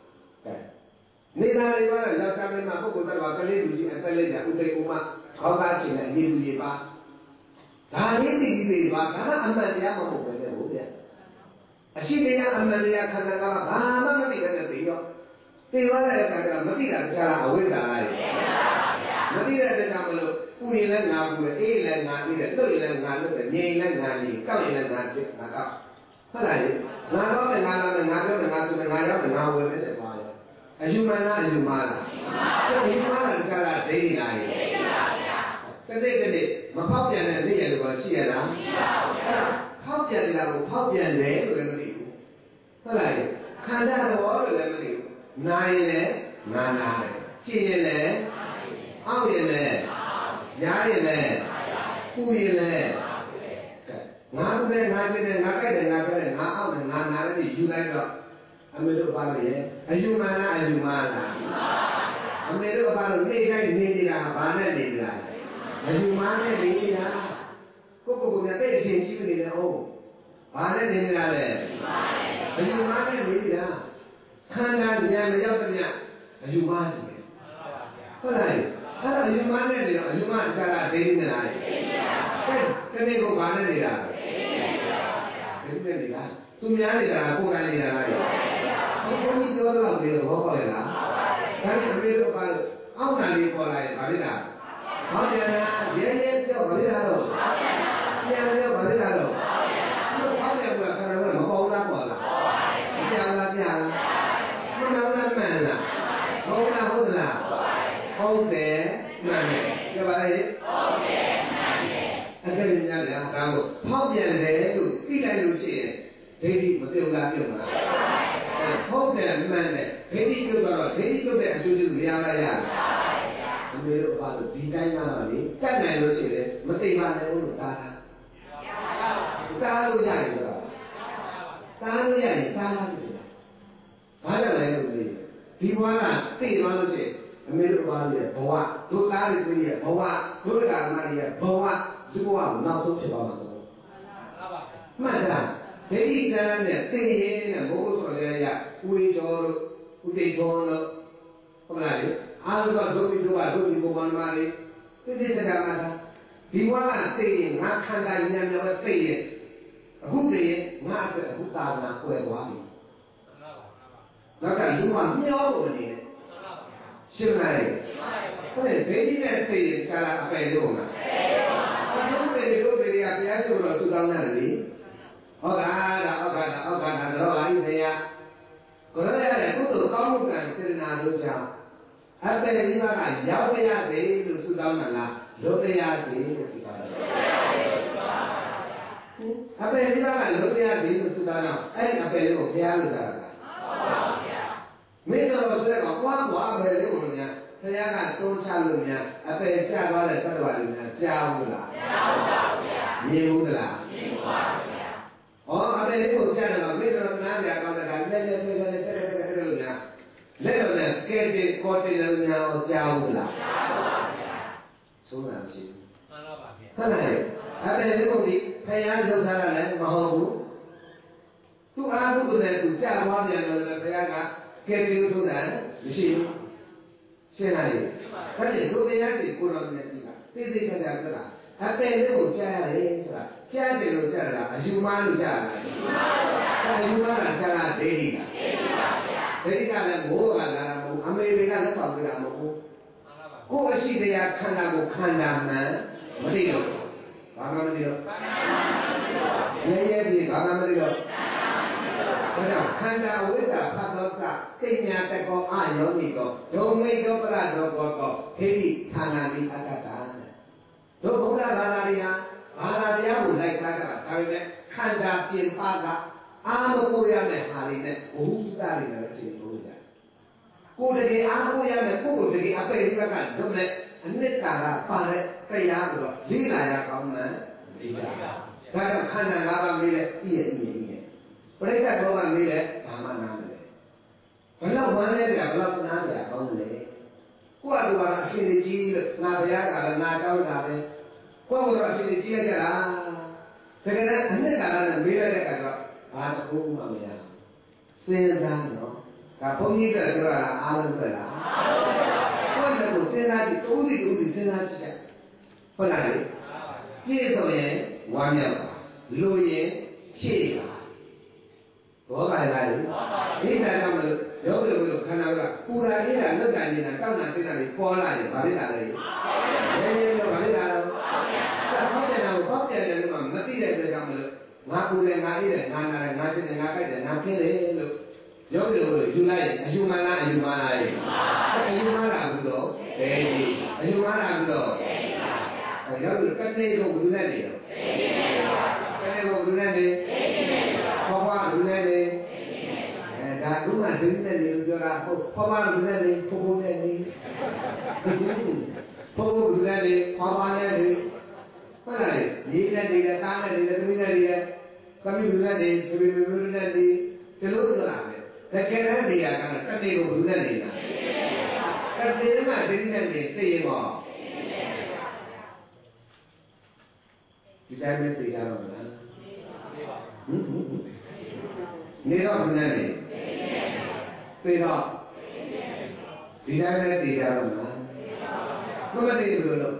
နေတာတွေကတော့လောကမှာပုဂ္ဂိုလ်တော်ကလေးလူကြီးအသက်လေးညာဥဒိဥမခေါင်းသားခြင်းနဲ့ရေလူကြီးပါဒါလေးသိပြီးပြီပါဒါကအမှန်တရားမဟုတ်ပဲလေဟုတ်ဗျာအရှိတရားအမှန်တရားခန္ဓာကဘာမှမသိတဲ့သိရောသိသွားတဲ့အခါကျတော့မသိတာတရားအဝိဇ္ဇာလားမသိတဲ့တရားမလို့ပူရင်လည်းငါပူတယ်အေးလည်းငါအေးတယ်လွတ်ရင်လည်းငါလွတ်တယ်ငြိမ်လည်းငါငြိမ်ကောက်ရင်လည်းငါဖြစ်ငါကောက်ဟုတ်လားငါတော့လည်းငါလာတယ်ငါပြောတယ်ငါဆိုတယ်ငါရောက်တယ်ငါဝင်တယ်ပါရဲ့အယူမှန်လားအယူမှားလားအယူမှားတာကလားဒိဋ္ဌိလားဒိဋ္ဌိပါဗျာတနေ့တနေ့မဖောက်ပြန်တဲ့နေ့ရလို့ရှိရလားမရှိပါဘူးအဲ့ဒါဖောက်ပြန်တာကိုဖောက်ပြန်တယ်လို့လည်းမသိဘူးဟုတ်လားခန္ဓာတော်လို့လည်းမသိဘူးနာရင်လည်းနာနာတယ်ကြည့်ရင်လည်းအောက်ရင်လည်းရားရင်လည်းပူရင်လည်းငါပဲငါကျတဲ့ငါကြိုက်တယ်ငါပြောတယ်ငါအောက်တယ်ငါနာတယ်ယူလိုက်တော့အမေတို့ဘာလို့လဲအယူမှန်လားအယူမှားလားအမေတို့ဘာလို့နေတိုင်းနေနေတာဘာနဲ့နေနေတာအယူမှားနဲ့နေနေတာကိုကိုကိုနဲ့တိတ်အချင်းကြီးနေတယ်ဟုတ်ဘာနဲ့နေနေတာလဲအယူမှားနဲ့နေနေတာခန္ဓာဉာဏ်မရောက်တဲ့မြတ်အယူမှားနေတယ်ဟုတ်လားအဲ့ဒါအယူမှားနဲ့နေတော့အယူမှားအကြတာဒိဋ္ဌိနဲ့လားဒိဋ္ဌိပါဗျာတနေ့ကိုဘာနဲ့နေတာဒိဋ္ဌိနဲ့နေတာသူများနေတာကိုယ်ကနေတာလားဘုန်းကြီးပြောတော့လေဘောပေါ်ရလားဒါနဲ့အမေတို့ဘာလို့အောက်နာလေးပေါ်လာရင်ဘာဖြစ်တာဟောတယ်ရဲရဲပြောဘာဖြစ်တာတော့ပြန်ပြောဘာဖြစ်တာတော့ဟုတ်ဟောတယ်ကခဏကမပေါ်လားပေါ်လားပြန်လာပြန်လာမနာလားမှန်လားဟုတ်လားဟုတ်လားဟုတ်တယ်မှန်တယ်ပြောပါလေဟုတ်တယ်မှန်တယ်အဲ့ဒါညတယ်ဒါကိုဖောက်ပြန်တယ်လို့သိလိုက်လို့ရှိရင်ဒိဋ္ဌိမပြုတ်လားပြုတ်မလားဟုတ်တယ်မှန်တယ်ဒိဋ္ဌိပြုတ်တော့ဒိဋ္ဌိပြုတ်တဲ့အကျိုးကျေးဇူးမရလားရလားအမေတို့ဘာလို့ဒီတိုင်းကတော့လေတတ်နိုင်လို့ရှိရင်မသိပါနဲ့လို့တားတာတားလို့ရတယ်ဆိုတော့တားလို့ရရင်တားလားလို့ဘာကြောင့်လဲလို့ဒီဒီဘဝကသိသွားလို့ရှိရင်အမေတို့ဘာလို့လဲဘဝဒုသားတွေသိရဘဝဒုက္ခမတွေဘဝဒီဘဝကိုနောက်ဆုံးဖြစ်သွားမှာတော့မှန်လားဒိဋ္ဌိတန်းနဲ့သိရင်နဲ့ဘုရားဆိုရရဥေကျော်လို့ဥတိကျော်လို့ဟုတ်လားလေအားလုံးကဒုတိယကဒုတိယဘုံမှာလေသိသိစကားမှာဒီဘဝကသိရင်ငါခန္ဓာဉာဏ်နဲ့ပဲသိရင်အခုသိရင်ငါအတွက်အခုသာနာကွယ်သွားပြီနောက်ကလူကမျောလို့နေတယ်ရှင်းလားဟုတ်တယ်ဒိဋ္ဌိနဲ့သိရင်ကာလအပယ်လို့လားအလုံးတွေတို့တွေကတရားကျိုးတော့သူတောင်းတယ်လေဟုတ်ကဲ့ဒါဟုတ်ကဲ့ဒါဟုတ်ကဲ့ဒါတော့ပါပြီဗျာကိုရရတဲ့ကုသိုလ်ကောင်းမှုကံစေတနာတို့ကြောင့်အတ္တရိမကရောက်ရသည်လို့ဆုတောင်းတာလားလောတရားသည်လို့ဆိုပါတယ်အပယ်လေးပါးကလုံးရသည်လို့ဆိုတာတော့အဲ့ဒီအပယ်လေးကိုဘုရားလို့ဆိုတာလားမင်းတို့ဆိုတဲ့ကွာကွာပဲလေးကိုများဘုရားကတွန်းချလို့များအပယ်ကျသွားတဲ့သတ္တဝါတွေများကြားဘူးလားကြားပါဘူးဗျာမြင်ဘူးလားမြင်ပါဘူးဗျာဟောအပယ်လေးကိုကြားတယ်တော့မင်းတို့နားပြကောင်းတဲ့ကလက်လက်လက်လက်တက်တက်တက်တက်လို့များလက်တော့နဲ့ကဲတဲ့ကောတဲ့လည်းများကြားဘူးလားကြားပါဘူးဗျာဆုံးတာမရှိဘူးမှန်ပါပါဗျာဟုတ်လားအပယ်လေးကိုဒီဘုရားလုပ်ထားတာလည်းမဟုတ်ဘူးသူအားထုတ်တဲ့သူကြားသွားပြန်တော့လည်းဘုရားကကဲတဲ့လို့ထုတ်တာမရှိဘူးရှင်းလားဒါဖြင့်ဒုတိယစီကိုတော်မြတ်ကြီးကသိသိကြကြဆိုတာအပယ်လေးကိုကြားရတယ်ဆိုတာကြားတယ်လို့ကြားတာအယူမားလို့ကြားတာအယူမားကကြားတာဒိဋ္ဌိလားဒိဋ္ဌိပါဗျာဒိဋ္ဌိကလည်းမိုးကလာတာမဟုတ်အမေတွေကလည်းဆောက်ပြတာမဟုတ်ကိုယ်အရှိတရားခန္ဓာကိုခန္ဓာမှန်မသိတော့ဘာမှမသိတော့ရဲရဲကြီးဘာမှမသိတော့ဒါကြောင့်ခန္ဓာဝိဒ္ဓဖတ်သောကသိညာတကောအာယောနိကောဒုံမိတ်သောပရသောကောကောဟိရိဌာနာတိအတ္တတာတို့ဘုရားဘာသာတရားဘာသာတရားကိုလိုက်သားကြတာဒါပေမဲ့ခန္ဓာပြင်ပကအာမကိုရမယ့်ဟာတွေနဲ့ဘုရားတွေနဲ့ပြင်လို့ရတယ်ကိုယ်တကယ်အာမကိုရမယ့်ကိုယ်ကိုတကယ်အပေလေးကဒုမဲ့အနှစ်ကာလပါတဲ့တရားဆိုတော့လေးလာရကောင်းမှန်ဒီကဒါကြောင့်ခန္ဓာ၅ပါးမေးလဲပြည့်ပြည့်ပြည့်ပရိသတ်ဘောကမေးလဲဘာမှနားမလဲဘလောက်ဝမ်းလဲကြဘလောက်နားကြကောင်းတယ်ကိုယ့်အတူကအရှင်ကြီးလို့ငါဘုရားကလည်းငါတောင်းတာပဲကိုယ့်ဘုရားအရှင်ကြီးလိုက်ကြတာတကယ်လည်းအနှစ်ကာလနဲ့မေးလိုက်တဲ့အခါကျတော့ဘာတစ်ခုမှမရစဉ်းစားနော်ဒါဘုန်းကြီးကပြောတာအားလုံးပဲလားအားလုံးပါဘူးကိုယ့်လည်းကိုစဉ်းစားကြည့်တိုးစီတိုးစီစဉ်းစားကြည့်ဟုတ်လားလေပြည့်စုံရင်ဝမ်းမြောက်ပါလူရင်ဖြည့်ပါဘောပါလားလေဒီတာကြောင့်မလို့ရောဘယ်လိုခန္ဓာကပူရာအေးတာလွတ်တာနေတာတောက်တာသိတာတွေပေါ်လာတယ်ဘာဖြစ်တာလဲရဲရဲလို့ဘာဖြစ်တာလဲဆောက်တဲ့နာကိုပေါက်တယ်လည်းမမသိတဲ့အတွက်ကြောင့်မလို့ငါပူတယ်ငါအေးတယ်ငါနာတယ်ငါဖြစ်တယ်ငါကြိုက်တယ်ငါခင်းတယ်လို့ရောဘယ်လိုယူလိုက်အယူမလားအယူမလားလေအယူမလားဘူးတော့ဒဲကြီးအယူမလားဘူးတော့ဒဲကြီးပါဗျာအဲရောဘယ်လိုကတဲ့ကိုဘူးနဲ့နေတော့ဒဲကြီးနေပါကတဲ့ကိုဘူးနဲ့နေဒဲကြီးနေပါဘောကဘူးနဲ့နေဒါကဒုက္ခဒိဋ္ဌိနဲ့နေလို့ပြောတာဟုတ်ဖွားဖွားလူနဲ့နေဖုံဖုံနဲ့နေဖုံဖုံလူနဲ့နေဖွားဖွားနဲ့နေဟုတ်လားလေညီနဲ့နေတဲ့သားနဲ့နေတဲ့သမီးနဲ့နေတဲ့သမီးလူနဲ့နေသမီးလူနဲ့နေဒီလိုပြောတာပဲတကယ်လည်းနေရာကတတိကိုလူနဲ့နေတာတတိကဒိဋ္ဌိနဲ့နေသိရင်ပေါ့ဒီတိုင်းပဲသိကြတော့မလားဟင်နေတော့လူနဲ့နေသိတော့ဒီတိုင်းလည်းသိကြတော့မှာကိုမသိဘူးလို့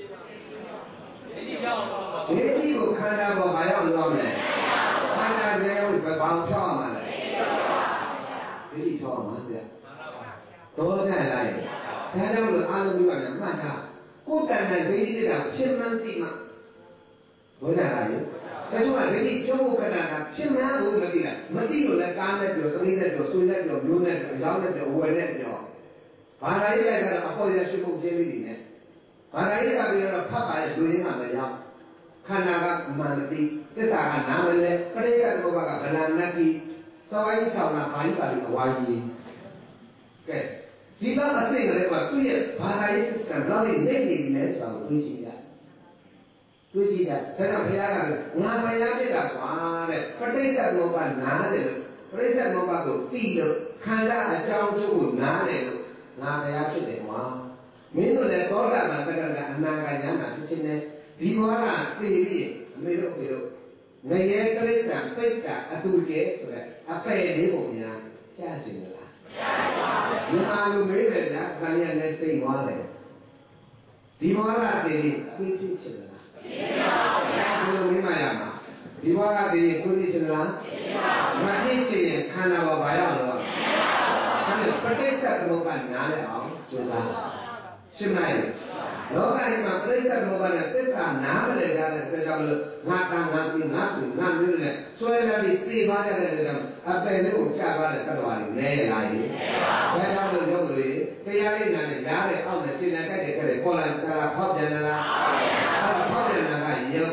ဒီဒီကိုခန္ဓာပေါ်ဘာရောက်လို့လဲခန္ဓာလည်းဘယ်ဘောင်ချောင်းမှာလဲဒီဒီချောင်းမှာဗျာတော့နဲ့လိုက်ဒါကြောင့်လို့အာလုံးကြီးကလည်းမှတ်ထားကိုယ်တန်တဲ့ဒိဋ္ဌိကဖြစ်မှန်းသိမှဘုရားလားဒါကြောင့်ဒီကျုံးဖို့ခဏကဖြစ်မှန်းလို့မသိလားမသိလို့လည်းကားနဲ့ပြောသမီးနဲ့ပြောဆွေနဲ့ပြောမျိုးနဲ့ပြောအယောင်းနဲ့ပြောဝယ်နဲ့ပြောဘာသာရေးလိုက်ကတော့အဖို့ရရှိဖို့ကျင်းပြီးနေတယ်ဘာသာရေးကပြီးတော့ဖတ်ပါရဲ့လူရင်းမှမရောက်ခန္ဓာကမှန်တိသစ္စာကနာမလဲပရိယတ်ဘောကဗလန်နတ်ကြီးသောဝိုင်းဆောင်တာဘာကြီးပါလိအဝါကြီးကဲဒီကအသိကလေးကသူ့ရဲ့ဘာသာရေးသစ္စာတော့နေနေပြီလဲဆိုတော့သိချင်တယ်တွေ့ကြည့်တာဒါကြောင့်ဘုရားကငါဘုရားဖြစ်တာကွာတဲ့ပဋိစ္စမောဘနားတယ်လို့ပဋိစ္စမောဘကိုသိလို့ခန္ဓာအကြောင်းကျိုးကိုနားတယ်လို့ငါဘုရားဖြစ်တယ်ကွာမင်းတို့လည်းသောတာပန်တက္ကရာအနာဂတ်ဉာဏ်မှာဖြစ်နေဒီဘဝကသိပြီးအမေတို့ဖေတို့ငရဲကလေးကပိတ်တာအတူကျဲဆိုတဲ့အပယ်လေးပုံများကြားကျင်လားကြားပါဘူးဒီမှာလူမေးတယ်လားခန္ဓာနဲ့သိသွားတယ်ဒီဘဝကသိပြီးအသိဖြစ်ချင်လားဘယ်လိုမိမရမှာဒီဘဝကတည်းကကိုယ်သိချင်လားမသိချင်ရင်ခန္ဓာပေါ်ဘာရောက်တော့ဒါနဲ့ပဋိစ္စသမုပ္ပါနားလဲအောင်ကြိုးစားရှင်းလိုက်လောကကြီးမှာပဋိစ္စသမုပ္ပါနဲ့သစ္စာနားမလည်ကြတဲ့အတွက်ကြောင့်လို့ငါတန်ငါပြီးငါပြီးငါမျိုးနဲ့ဆွဲလာပြီးပြေးသွားကြတဲ့အတွက်ကြောင့်အပယ်လေးကိုချသွားတဲ့သတ္တဝါတွေနဲလာရင်ဘယ်ကြောင့်လို့ရုပ်လို့တရားလေးနာနဲ့ရားတဲ့အောက်နဲ့ရှင်းတဲ့ကြိုက်တဲ့ကြိုက်တဲ့ပေါ်လာတာဖောက်ပြန်လာလားဖောက်ပြန်လာကရုပ်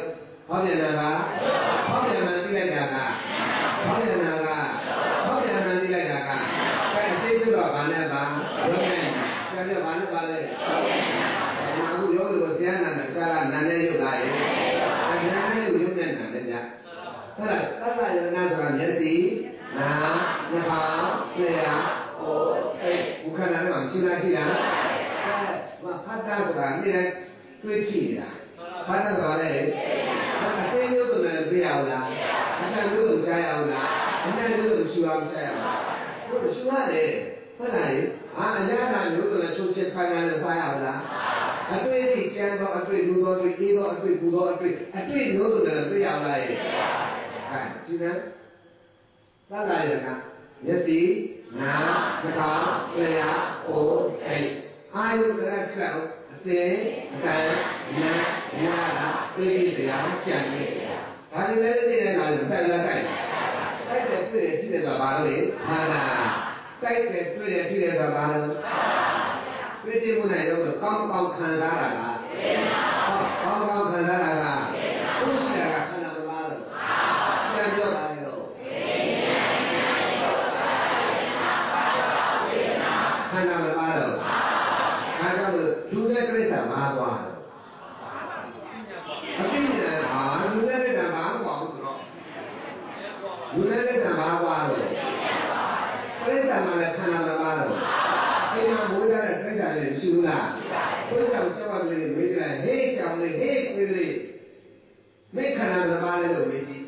好点了吧？好点了，对来讲啊，好点了吧？好点了，对来讲啊，该谁知道办的吧？有人，该叫办的办的。那我有有些男的，家啦男的有来，男的有有的男的家，后来后来有那个年底，那你好，对呀，我哎，我看那个去哪去啊？哎，我拍照是吧？你来对皮的，拍照是吧嘞？那这有的人不要啦，那有的家要啦，那有的需要不需要？我需要的，后来啊，人家那有的人出去拍那个啥要啦。啊，对的，见到啊，对，路到对，一到啊，对，不到啊，对，啊，对，有的人不要来，哎，今天，哪来人啊？一时，那，你好，对呀，我，哎，啊，有个人讲，谁，谁，那，那啦，对的，这样讲的，他就在这里来，人在那在，在这对的，记得做八路的，啊啦，在这对的，记得做八路。对这部内容刚刚看下来了，刚刚看下来了，不是那个看到的嘛了，这就来了，看到的嘛了，看到的，如在这里怎么挂的？啊，对呢，啊，如在这里怎么挂不着？如在这里怎么挂的？这里怎么来看到的嘛了？哎呀，我家的非常人修啦，非常小娃子没来，嘿小的嘿贵的，没看到他妈的都没劲。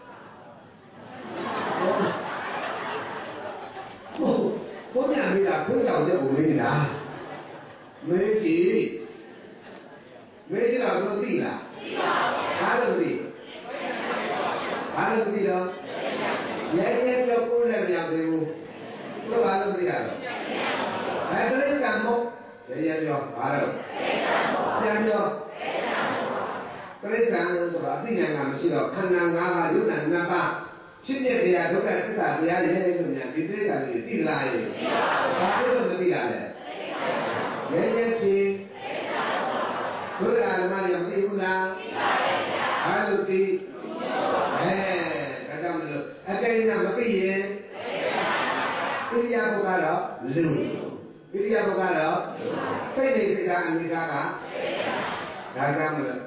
我我家没啦，非常的我没啦，没劲，没劲了说对了，哪都对，哪都对了，年年叫过来不要对不？不哪都对了。哎，这里干么？这也叫八路，这叫这里干是吧？这两个没事了，看那哪个有人那把，去年的呀，都在这啥子呀？你看什么呀？对这个的，对啦的，哪里都没对啦的，年年去，都是俺妈的养的有啦，还有的，哎，这咱们说，哎，这人家没对耶，这家不干了，六。ini apa kalau? Pede kerjaan negara, dagang le.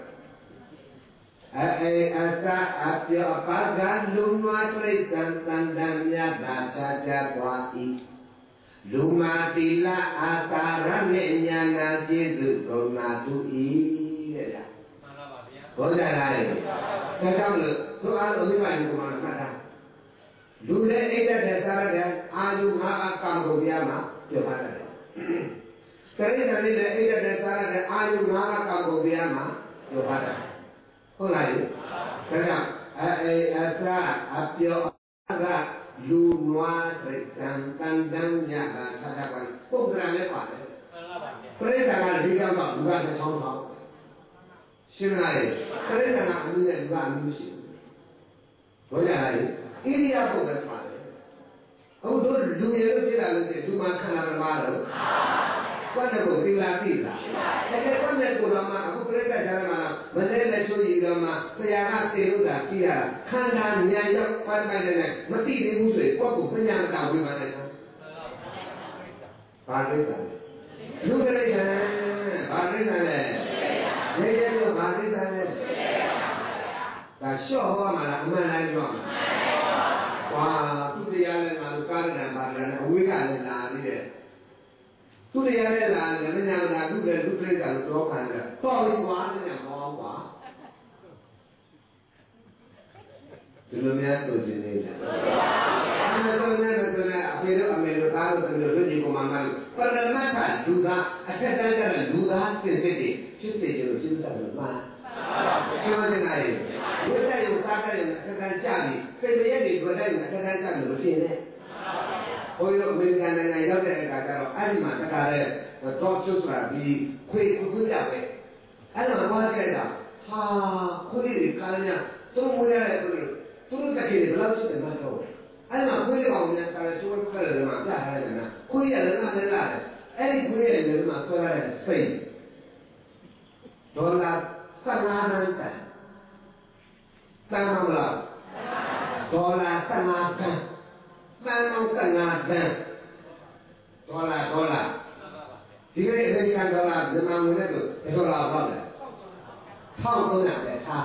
Eh asa asio apa gandum matri dan tandanya baca jawai. Lumatila asarannya nanti dukonatu i. Boleh lagi. Dagang le. Soal ini mana kemana mana? Dulu itu dasar dan ayu mak kamu dia mak coba ada. Kali ini ada dasar dan ayu mak kamu dia mak coba ada. Mulai, kerana eh asal apio agak luar terang tandangnya dan sadapan. Program apa? Perintah dia tak bukan sesuatu. Sebenarnya, perintah dia bukan musim. Boleh lagi. Ini apa bersalah? Aku dulu dulu yang itu tidak ada, dulu makan apa malu. Kau nak buat bila bila. Jadi kau nak buat apa? Aku perintah jalan mana? Mana nak cuci lama? Saya nak tiru dah dia. Karena niat pandai ni, mesti dia musuh. Kau pun penyang tahu mana? Pandai tak? Dulu ni sana, pandai sana. Ni dia tu pandai sana. Dah syok mana mana ni mana? Wah, tu dia le malu kar dan badan, awi kan le la ni de. Tu dia le la, le mana na tu le tu le kan tu kan de. Tahu ni wah ni yang mau wah. Belum ya tu jenis. Ana tu na tu na, apero amelo tahu tu le ni komandan. Pernah makan juga, ada ada juga sendiri. Cuci je, cuci tak lupa. Siapa yang lain? Kita yang kata yang kata cari, sebenarnya di kita yang kata cari lebih ni. Oh, mereka yang lain orang yang kata kalau alimah kata top sutra di kui kui apa? Alimah apa kata? Ha, kui kalanya, tu mula tu, tu tak kiri belau tu tak tahu. Alimah kui orang yang kata cuma kalau lemah dah ada mana? Kui yang lemah lemah, ini kui yang lemah tu ada fail. Dolar sanganan tak. တန်မလားဒေါ်လာတန်ငါတန်တန်မောင်တန်ငါတန်ဒေါ်လာဒေါ်လာဒီကနေ့အမေရိကန်ဒေါ်လာမြန်မာငွေနဲ့ဆိုဒေါ်လာဘာလဲထောက်သုံးရပဲထား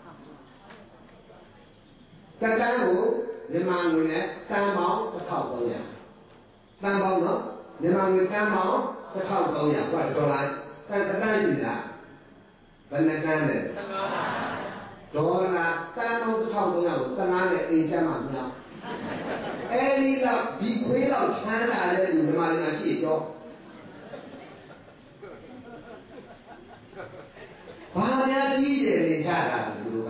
တန်တန်းကိုမြန်မာငွေနဲ့တန်ပေါင်းတစ်ထောက်သုံးရတန်ပေါင်းနော်မြန်မာငွေတန်ပေါင်းတစ်ထောက်သုံးရဟောဒေါ်လာတန်တန်းရှိလားဘယ်နဲ့တန်းလဲဒေါ်လာတန်ပေါင်းတစ်ထောက်သုံးရကိုသနာနဲ့အိမ်ချမ်းမှမြောက်အဲဒီတော့ဒီခွေးတော့ချမ်းသာတဲ့လူမြန်မာနိုင်ငံရှိတော့ဘာများကြီးတယ်နေချတာသူတို့က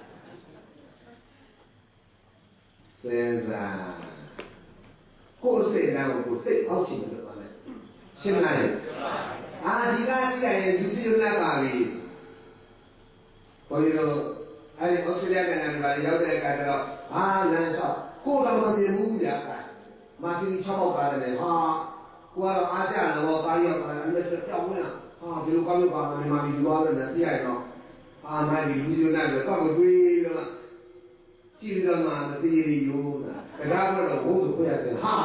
စဉ်းစားကိုယ်စိတ်နာကိုကိုယ်သိအောင်ချင်တယ်ပါလေရှင်းမလားအာဒီကကြည့်ရင်ဒီစီရုံးလာပါပြီဘုန်းကြီးတို့အဲဒီဩစတြေးလျကနေပါရောက်တဲ့အခါကျတော့အာလမ်းလျှောက်ကိုယ်တော့မမြင်ဘူးဗျာမာကီချောက်ပါတယ်ဟာကိုကတော့အားကြတော့ပါရောက်တာအမြဲတမ်းကြောက်ဝင်လာဟာဒီလိုကောင်းလို့ပါမယ်မာမီယူရမယ်သိရတော့အာမိုင်းဒီလူတွေနဲ့တော့ကိုတွေးတော့ကြည့်ရမှာမသိရယူတာဒါကတော့ဘုသူကိုရတယ်ဟာ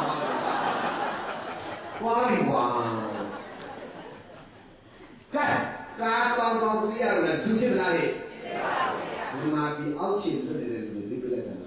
ကွာပြီကွာကဲကာပေါင်းပေါင်းသိရတယ်သူဖြစ်လာလေဒီမှာဒီအောက်ချင်းဖြစ်နေတဲ့လူတွေသိပြလိုက်တာ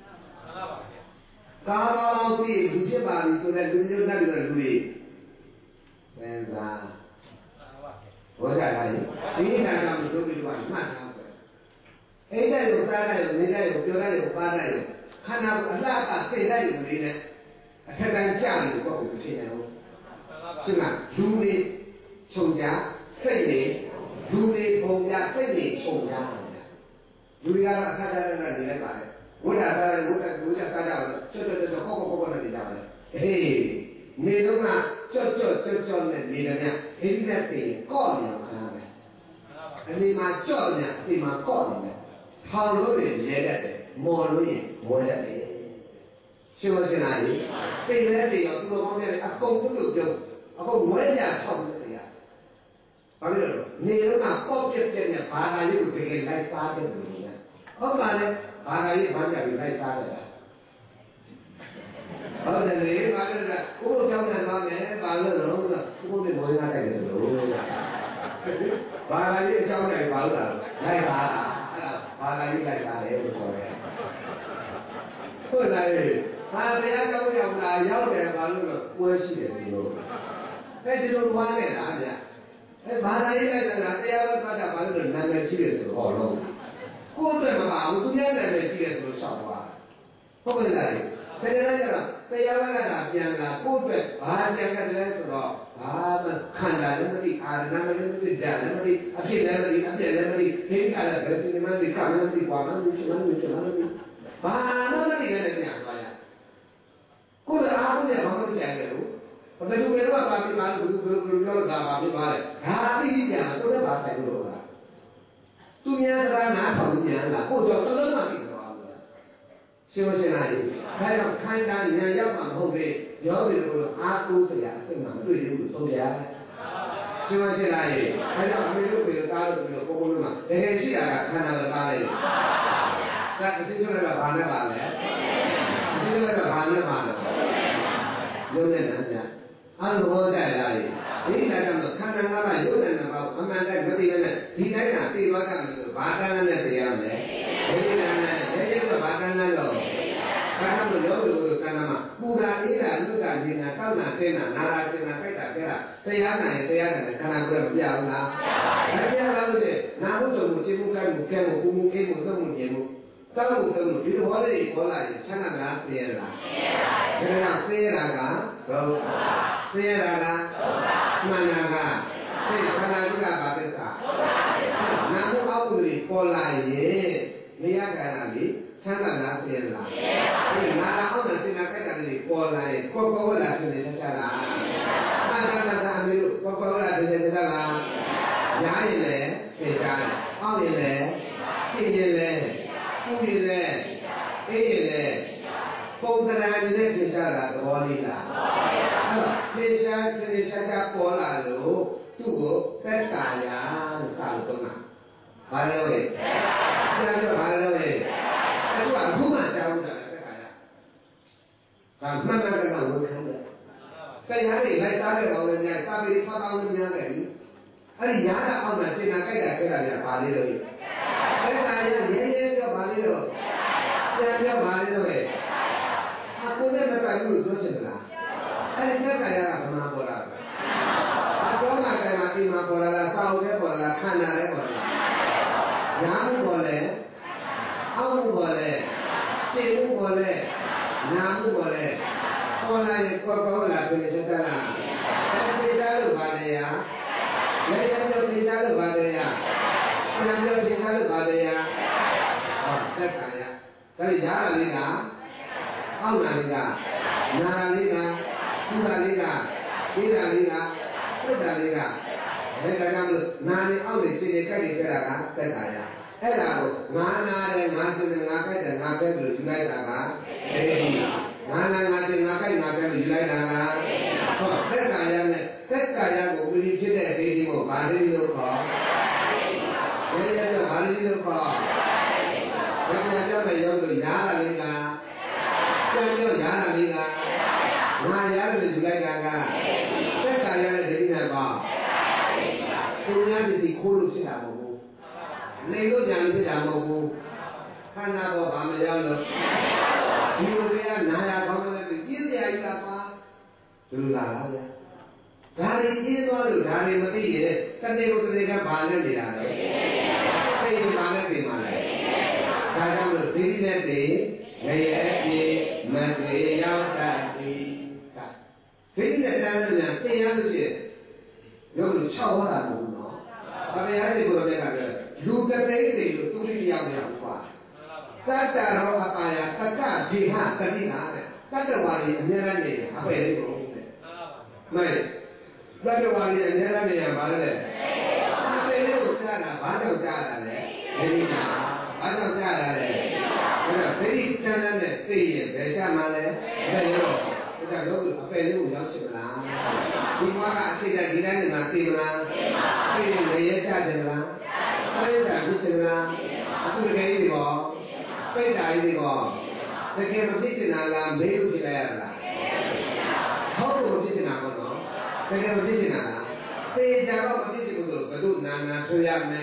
ကာပေါင်းသိလူဖြစ်ပါပြီဆိုတဲ့လူတွေနဲ့လူတွေစဉ်းစားဘောကြလာရင်ဒီနာကမတို့ပြီးတော့မှတ်ထားပဲအဲ့ဒါကိုစားတယ်နေတယ်ကိုပြောတယ်ကိုပါတယ်ခန္ဓာကိုအလှကသိလိုက်ရုံလေးနဲ့အထက်တိုင်းကြာနေတော့ကိုဖြစ်နေအောင်ရှင်းလားလူတွေခြုံကြစိတ်တွေလူတွေပုံကြစိတ်တွေခြုံကြလူတွေကတော့အခါကျတဲ့နေလိုက်ပါလေဝိဒ္ဓသာရဝိဒ္ဓဝိဒ္ဓသာကြတော့ကျွတ်ကျွတ်ကျွတ်ခေါက်ခေါက်ခေါက်နေကြပါလေဟေးနေတော့ကကျွတ်ကျွတ်ကျွတ်ကျွတ်နဲ့နေတယ်များဟိနဲ့ပြင်ကော့နေအောင်ခါမယ်အနေမှာကြော့နေအပြင်မှာကော့နေတယ်ထောင်လို့ရင်လဲတတ်တယ်မော်လို့ရင်ဝဲတတ်တယ်ရှင်းမရှင်းလားဒီပိတ်လဲတွေရောသူတော်ကောင်းတဲ့အကုန်ပြုတ်ပြုတ်အကုန်ဝဲကြဆောက်နေတယ်ရဘာလို့လဲနေတော့ကပေါ့ပြက်ပြက်နဲ့ဘာသာရေးကိုတကယ်လိုက်စားတဲ့လူတွေဟုတ်ပါလေဘာသာရေးဘာကြပြီးလိုက်စားတယ်ဟုတ်တယ်လေဘာလို့လဲကိုယ်ကြောင့်လည်းသွားမယ်ဘာလို့လဲကိုယ်နဲ့ဘဝရတိုက်တယ်လို့ဘာသာရေးအကြောင်းတိုင်းဘာလို့လဲလိုက်ပါအဲ့ဒါဘာသာရေးလိုက်ပါတယ်လို့ပြောတယ်ဟုတ်လားဘာဘုရားကြောင့်ရောက်လာရောက်တယ်ဘာလို့လဲပွဲရှိတယ်ဒီလိုအဲ့ဒီလိုသွားနေတာဗျအဲ့ဘာသာရေးလိုက်တာတရားတော်သွားတာဘာလို့လဲနာမည်ရှိတယ်ဆိုတော့ဟောလို့ကိုယ်အတွက်မပါဘူးသူများနာမည်ရှိတယ်ဆိုလို့ရှောက်သွားဟုတ်ကဲ့လားဒီနေ့ကျတော့တရားဝဲကတာပြန်လာကိုယ့်အတွက်ဘာကြံကြတယ်ဆိုတော့ဘာမှခန္ဓာလည်းမသိအာရဏလည်းမသိဓာတ်လည်းမသိအဖြစ်လည်းမသိအပြည့်လည်းမသိဒီကလည်းဘယ်ဒီမှမသိကမှမသိကွာမှမသိချင်မှမသိချင်မှမသိဘာလို့လဲလည်းပြန်သွားရကိုယ်အားကိုလည်းဘာမှမကြံခဲ့ဘူးဘယ်သူတွေတော့ပါပြီးပါလို့ဘယ်သူဘယ်လိုပြောလို့ဒါပါပြီးပါလေဒါသိကြပြန်ကိုယ်လည်းပါဆိုင်လို့လားသူများကနားထောင်ကြလားကိုယ်တော့တလုံးမှသိတော့ရှင်းမရှင်းလားဒီဒါကြောင့်ခိုင်းတာဉာဏ်ရောက်မှာမဟုတ်သေးရောဒီလိုအားကိုးစရာအစိတ်မှမတွေ့သေးဘူးသုံးရရှင်းမရှင်းလားဒီဒါကြောင့်အမေတို့ပြေတားလို့ပြီးတော့ကိုကိုလုံးမှာတကယ်ရှိတာကခန္ဓာလည်းပါလေဒါအသိဆုံးလည်းဘာနဲ့ပါလဲအသိဆုံးလည်းဘာနဲ့ပါလဲလုံးနဲ့နာကြအဲ့လိုဟောကြရလားဒီဒါကြောင့်ခန္ဓာငါးပါးရုပ်နဲ့နာမ်ပါအမှန်တိုင်းမသိဘဲနဲ့ဒီတိုင်းကသိသွားကြမယ်ဆိုဘာတန်းနဲ့တရားမယ်ဒီနာနဲ့ရဲရဲကဘာတန်းနဲ့တော့ဘာလို့ရောလို့ကံမှာပူတာအေးတာလူတာနေနာတောက်တာဆင်းတာနာတာဆင်းတာကြိုက်တာကြဲတာတရားနိုင်တရားနိုင်ခန္ဓာကိုယ်ကမပြဘူးလားမပြလားလို့လေနာမှုတုံမှုခြင်းမှုကံမှုကဲမှုပူမှုအေးမှုသုံးမှုခြင်းမှုတောက်မှုသုံးမှုဒီဘောလေးခေါ်လာရင်ချမ်းသာလားသိရလားသိရလားသိရတာကတော့သိရတာလားမှန်တာကသိခန္ဓာကဘာသစ္စာနာမှုအောက်ကိုခေါ်လာရင်နေရကံလေးချမ်းသာလားသိရလားသိရလားအောက်မှာသင်္ကာကြိုက်တာလေးပေါ်လာရင်ကောကောဝလာသင်နေချက်ချလားမှန်တာမှန်တာအမေတို့ကောကောဝလာသင်နေချက်လားညားရင်လည်းသိကြတယ်အောက်ရင်လည်းသိရင်လည်းပူရင်လည်းအေးရင်လည်းပုံသဏ္ဍာန်နဲ့သိကြတာသဘောလေးလားအဲ့တော့သိချာသိချာချာပေါ်လာလို့သူ့ကိုသက်တာယာလို့စာလို့သုံးတာဘာလို့လဲပြန်ပြောပါလို့လေအဲ့ဒါကဘုမကြောက်တာတဲ့ခါရဒါမှန်မှန်ကန်ကန်ဝန်ခံတယ်တရားတွေလိုက်စားတဲ့ကောင်တွေများစာပေဖတ်အောင်လို့များတယ်လေအဲ့ဒီရာတာအောက်မှာရှင်းတာကြိုက်တာကြိုက်တာများပါလေလို့အဲ့ဒါရရဲရဲပြောပါလေလို့ပြန်ပြောပါလေလို့ပဲအခုနဲ့မတိုင်ဘူးလို့ပြောချင်လားအဲ့ဒီသက်ကာယကဘယ်မှာပေါ်လာလဲအကောမှာကံမှာအိမ်မှာပေါ်လာလားစောက်တဲ့ပေါ်လာခန္ဓာလည်းပေါ်လာညာမှုပေါ်လဲအောက်မှုပေါ်လဲရှင်းမှုပေါ်လဲနာမှုပေါ်လဲပေါ်လာရင်ကောကောလာပြင်ချက်တလားအဲ့ဒီကြားလို့ပါတရားလည်းရပြောပြင်ကြားလို့ပါတရားပြန်ပြောပြင်ကြားလို့ပါတရားဟောသက်ကာယဒါရရာလေးကအောက်နာလေးကနာလေးကသုဒလေးကဣဒလေးကပြတ်တာလေးကဒါကကြောင့်မလို့နာနေအောက်နေရှင်းနေကြိုက်နေကြတာကသက်ကာယအဲ့ဒါကိုငါနာတယ်ငါရှင်းတယ်ငါကြိုက်တယ်ငါကြိုက်တယ်လို့ယူလိုက်တာကအဲဒီငါနာငါရှင်းငါကြိုက်ငါကြိုက်လို့ယူလိုက်တာကဟောသက်ကာယနဲ့သက်ကာယကိုဝိရိဖြစ်တဲ့ဒေဒီကိုဗာလိလို့ခေါ်တယ်ရရပြောဗာလိလို့ခေါ်တယ်ပြန်ပြောတဲ့ရုပ်လို့ရားလာလေးကပြန်ပြောရားလာလေးကငါရားတယ်ယူလိုက်တာကသက်ကာယနဲ့ဒေဒီနဲ့ပေါ့သူများဒီခိုးလို့ဖြစ်တာမဟုတ်ဘူးနေလို့ကြံလို့ဖြစ်တာမဟုတ်ဘူးခန္ဓာတော့ဘာမရောက်လို့ဒီလိုတွေကနာရကောင်းတယ်ပြည့်စရာကြီးတာပါဒီလိုလာလားဗျာဒါတွေပြည့်သွားလို့ဒါတွေမသိရင်တနေ့ကိုတနေ့ကဘာနဲ့နေတာလဲသိရင်ဘာနဲ့ပြင်ပါလဲဒါကြောင့်လို့ဒီနေ့တည်းငရဲပြေမတေရောက်တတ်ပြီဒီနေ့တန်းနဲ့ပြင်ရလို့ရှိရင်ရုပ်လို့၆ဟောတာမဟုတ်ဘူးနော်။ဘာများဒီကိုတော့ပြောတာလူတသိန်းတွေလို့သူလိမရောက်မရောက်ကွာ။သတ္တရောအပါယတက္ကဒေဟတတိနာတဲ့တတ္တဝါတွေအများနဲ့နေအပယ်လေးကိုတဲ့။မှန်တတ္တဝါတွေအများနဲ့နေရပါလေ။အပယ်လေးကိုကြားတာဘာကြောင့်ကြားတာလဲ။ဒီနေ့ကဘာကြောင့်ကြားတာလဲ။ဒါကဗိဓိတန်တဲ့သိရင်ဘယ်ကြမှာလဲ။ဘယ်လိုဒါကြောင့်အပယ်လေးကိုရောက်ချင်မလားဒီမှာကအစိတ်ကဒီတိုင်းမှာသိမလားသိရင်လည်းရကြတယ်လားသိတာဖြစ်ချင်လားအခုတကယ်ကြီးရောပိတ်တာကြီးရောတကယ်မဖြစ်ချင်တာလားမေးလို့ဖြစ်လိုက်ရလားဟုတ်လို့မဖြစ်ချင်တာပေါ့နော်တကယ်မဖြစ်ချင်တာလားသိကြတော့မဖြစ်ချင်ဘူးလို့ဘယ်လိုနာနာဆိုရမယ်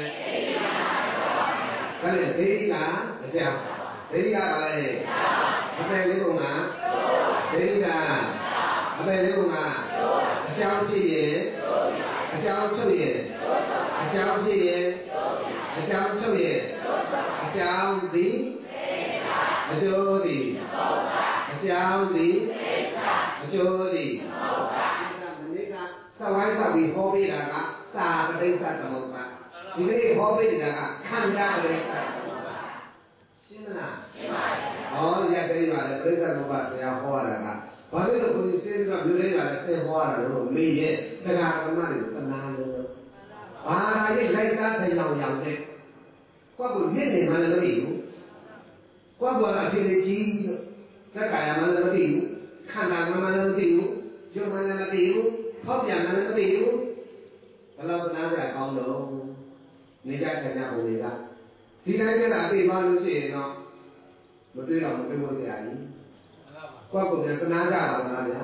ဒါနဲ့ဒေဒီကအကြောင်းဒေဒီကပါလေအပယ်လေးပုံကဒေဒီကအပယ်လေးပုံကအကြောင်းဖြစ်ရင်အကြောင်းချုပ်ရင်အကြောင်းဖြစ်ရင်အကြောင်းချုပ်ရင်အကြောင်းသည်အကျိုးသည်အကြောင်းသည်အကျိုးသည်မနေ့ကသဝိုင်းပတ်ပြီးဟောပေးတာကသာပဋိစ္စသမုပ္ပါဒီနေ့ဟောပေးတာကခန္ဓာပဋိစ္စရှင်းမလားရှင်းပါပြီဟောရတဲ့ပါလေပဋိစ္စသမုပ္ပါတရားဟောရတာကဘာလို့လဲကိုယ်သိပြီးတော့ပြောနေတာလဲသင်ဟောတာလို့မေးရဲ့တရားဓမ္မတွေသနာလို့ဘာသာရေးလိုက်သားထရောင်ရောင်နဲ့ကိုယ့်ကိုမြင့်နေမှလည်းမသိဘူးကိုယ့်ကိုယ်ကဖြစ်နေကြီးလို့သက္ကာယမှလည်းမသိဘူးခန္ဓာမှလည်းမသိဘူးယုံမှလည်းမသိဘူးဖောက်ပြန်မှလည်းမသိဘူးဘယ်လောက်သနာကြကောင်းလို့နေကြခံကြပုံတွေကဒီတိုင်းကျတာအသိပါလို့ရှိရင်တော့မတွေ့တော့မတွေ့ဖို့တရားကြီးကိုယ့်ကိုယ်ကသနာကြပါလားဗျာ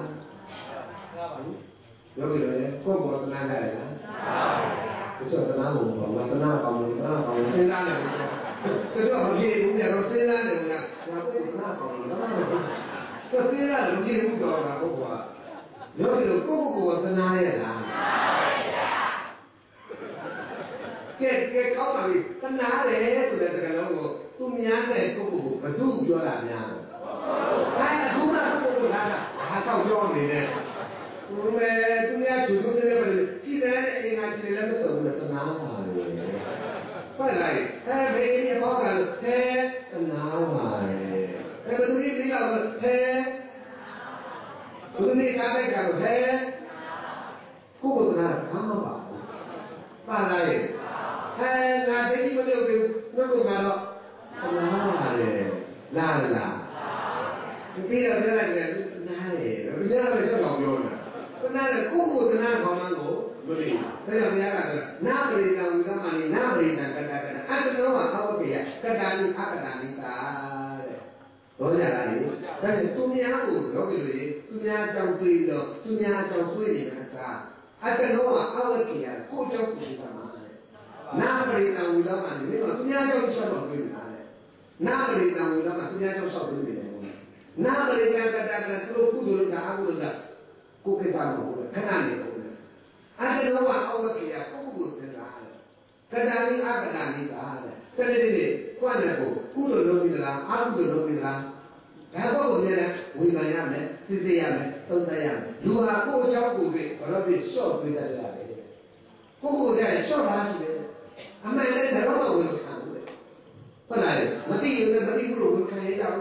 ပြောပြီးတော့ကိုယ့်ကိုယ်ကသနာကြတယ်လားဒီဆိုသနာဖို့ဘာသနာကောင်းလို့သနာကောင်းလို့စဉ်းစားတယ်သူတို့မကြည့်ဘူးကြတော့စဉ်းစားတယ်ကငါကိုယ်ကသနာကောင်းလို့သနာမဟုတ်ဘူးသူစဉ်းစားတယ်မကြည့်ဘူးတော့တာဟုတ်ကွာပြောပြီးတော့ကိုယ့်ကိုယ်ကသနာရလားကဲကဲကောင်းပါပြီသနာတယ်ဆိုတဲ့စကားလုံးကိုသူများတဲ့ကိုယ့်ကိုယ်ကိုဘယ်သူပြောတာများလဲအဲအခုမှကိုယ်ကလာတာဟာတော့ပြောနေတယ်ဘုမဲသူများသူတို့တွေပဲကြည့်တယ်အိမ်မှာကြည့်တယ်လည်းမတော်ဘူးသနာပါလေဟုတ်လားအဲဘယ်နည်းပေါ့ကလဲသနာပါလေအဲဘယ်သူကြီးပြီးတော့ဟဲဘယ်သူကြီးကားတဲ့ကောင်ဟဲကိုယ်ကသနာဘာမှပါပါလားဟဲငါတတိမလုပ်ဘူးငါကတော့သနာပါလေလာလာပြီးတော့ပြောလိုက်တယ်နားတယ်ဘယ်လိုလဲဆက်အောင်ပြောနေတာနားတယ်ကိုယ့်ကိုယ်နားခေါင်းမှန်းကို不对，这叫不要干的。哪不对当为干嘛呢？哪不对当干干干？俺这老话好不对呀，干干你他干干你打的，多家来的。但是中间我了解的，中间讲对了，中间讲对的那啥，俺这老话好不对呀，过讲不是干嘛的？哪不对当为干嘛呢？你说中间讲是什么对哪的？哪不对当为干嘛？中间讲少对的。哪不对当干干干？这个不对的，俺不对的，过给咱们过的，看哪里过的？俺这老话好不对呀，过不是哪的？干干你阿干干你啥的？这里里关键不，不对弄的啦，阿不对弄的啦。然后我们呢，为什么样呢？是这样的，都这样的。如果过桥不对，我老是少对的来的。过不在少他是的，俺买来才老多我就看过的。不来的，我这有的我这不如我看一下。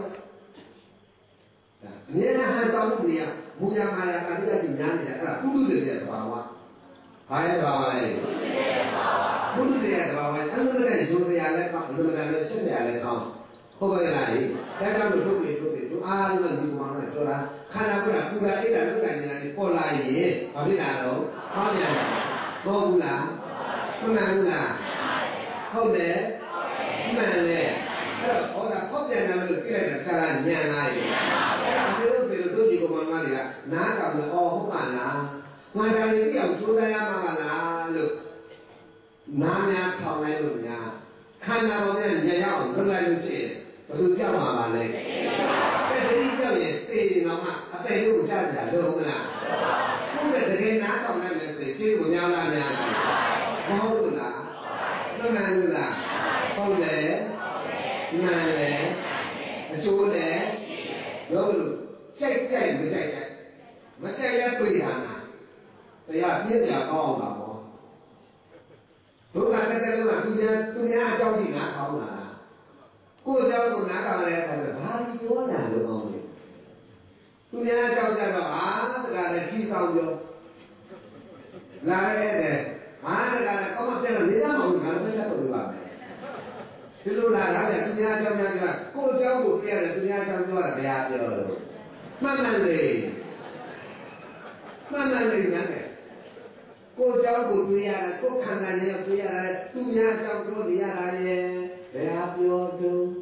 你看还找不呀？不要买呀，那这个今年的，啊，不对的是吧？我，还是吧？我来。不对的是吧？我，俺们那个就是呀，来搞，我们那个现在来搞。后边来，大家都说对说对，说啊，你们你光来说了，看到不了，不然一点都感觉你过来也，好比哪喽？好点，多不啦？不难不啦？好嘞，慢嘞，呃，好的，好点那个过来的下来年来，哎，比如比如都几个妈妈的啦，哪个的哦好办啦，我家里要做的呀妈妈啦，就哪面跑来路呀？看到我们人家要生来就去。我都叫妈妈嘞，在这里叫也对老妈，他带六下子啊，六个啦，不在这里拿到那边水，结果娘那边来，好路啦，那难路啦，好嘞，难嘞，做嘞，有路，再再不再再，我再也不一样啦，哎呀，别讲高了哦，都看在这路上，中间中间交警啊，好哪？过桥都拿到来，他说哪里多难都搞的。中间交警说啊，这个来提高就，来来来，啊这个来，我们这个没那么难，没那么多吧？比如来来来，中间交警说过桥不变了，中间交警说不要掉了，慢慢来，慢慢来，慢来。过桥不对呀，过看看你要对呀，中间交警对呀来耶。不要标准，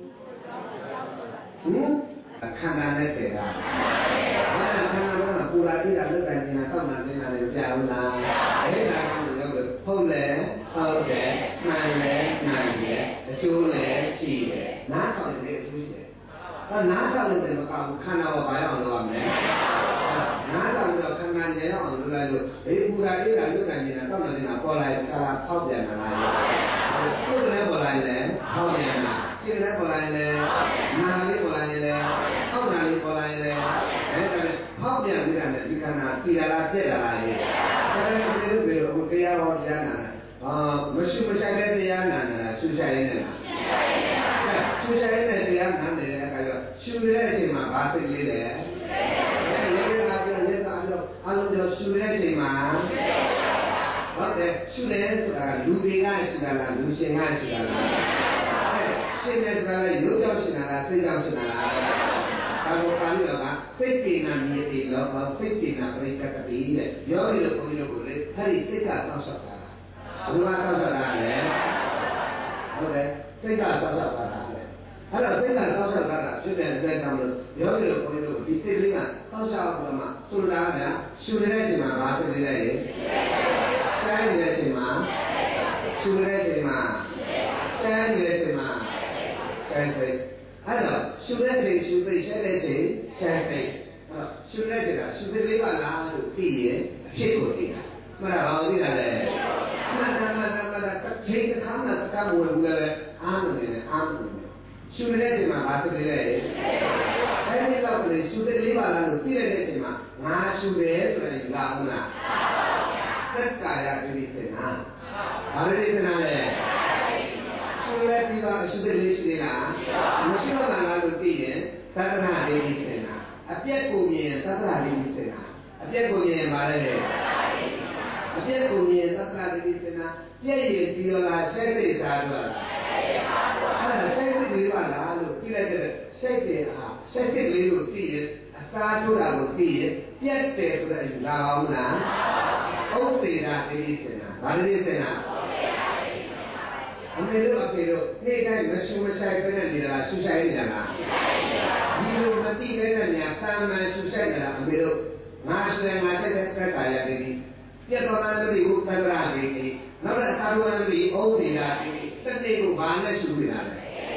嗯，看他那给的，我看他那个过来一点都感觉到哪里哪里标啦，哎，那个那个后来后来慢来慢来，久来细来，哪找的那个出现？那哪找的怎么搞？看到我白样子了没？哪找的看看这样子来就，哎，过来一点都感觉到哪里哪过来，叫他跑点哪来？这个来过来呢，好点啦；这个来过来呢，哪里过来呢？好哪里过来呢？哎，这个好点这样的，你看呐，地来啦，地来啦的。这个比如比如我这样我这样的，啊，我是不是在这样难的？是在那啦。哎，是在那这样难的，那个修来的嘛，把这里的。哎，人家那个人家那个，俺们叫修来的嘛。ဟုတ်တယ်ရှုတယ်ဆိုတာကလူတွေကရှိတာလားလူရှင်ကရှိတာလားအဲရှင်းတယ်ဆိုတာကရုပ်ကြောင့်ရှိတာလားစိတ်ကြောင့်ရှိတာလားဒါကိုပါဠိတော်ကစိတ်တေနာမြေတေလောကစိတ်တေနာပရိကတတိတဲ့ယောဂီတို့ဘုန်းကြီးတို့ကိုလေအဲ့ဒီစိတ်ကတောက်လျှောက်တာဘုရားတောက်လျှောက်တာလေဟုတ်တယ်စိတ်ကတောက်လျှောက်တာလေအဲ့တော့စိတ်ကတောက်လျှောက်တာဖြစ်တဲ့အတွက်ကြောင့်လို့ယောဂီတို့ဘုန်းကြီးတို့ဒီစိတ်လေးကတောက်လျှောက်ပြီးမှဆိုတာကရှုနေတဲ့အချိန်မှာဘာဖြစ်နေလဲဆိုင်နေတဲ့ချိန်မှာရှုနေတဲ့ချိန်မှာဆိုင်နေတဲ့ချိန်မှာဆိုင်စိတ်အဲ့တော့ရှုတဲ့ချိန်ရှုစိတ်ဆိုင်တဲ့ချိန်ဆိုင်စိတ်အဲ့တော့ရှုတဲ့ချိန်ကရှုစိတ်လေးပါလားလို့သိရင်အဖြစ်ကိုသိတာမှန်တာဘာလို့သိတာလဲမှန်တာမှန်တာမှန်တာချိန်တစ်ခါမှတစ်ခါမဝင်ဘူးလေအားမနေနဲ့အားမနေနဲ့ရှုနေတဲ့ချိန်မှာဘာဖြစ်လဲအဲ့ဒီလောက်ကနေရှုစိတ်လေးပါလားလို့သိတဲ့ချိန်မှာငါရှုတယ်ဆိုတာယူလာဘူးလားသက်ကာယဒိဋ္ဌိစေနာဘာလို့ဒီနာလဲရှုလဲပြီးတော့ရှုတဲ့လေးရှိသေးလားမရှိတော့လားလို့သိရင်သတ္တနာဒိဋ္ဌိစေနာအပြက်ကိုမြင်သတ္တနာဒိဋ္ဌိစေနာအပြက်ကိုမြင်ပါလေအပြက်ကိုမြင်သတ္တနာဒိဋ္ဌိစေနာပြည့်ရပြီးတော့လားစိတ်သိတာတော့လားအဲ့ဒါစိတ်သိပြီးပါလားလို့သိလိုက်တဲ့စိတ်တွေဟာစိတ်သိလေးကိုသိရင်အစားထိုးတာကိုသိရင်ပြက်တယ်ဆိုတဲ့အယူလာအောင်လားဥသေတာတိတိစင်တာဘာတိတိစင်တာအမေတို့အဖေတို့နေ့တိုင်းမရှုမဆိုင်ပဲနဲ့နေတာရှုဆိုင်နေတာလားဒီလိုမတိပဲနဲ့ညာသာမန်ရှုဆိုင်နေတာအမေတို့ငါဆွဲငါတက်တဲ့သက်သာရတိတိပြတ်တော်လာတိကိုသရတိတိနောက်တဲ့သာဝရတိဥသေတာတိတိတနေ့ကိုဘာနဲ့ရှုနေတာလဲ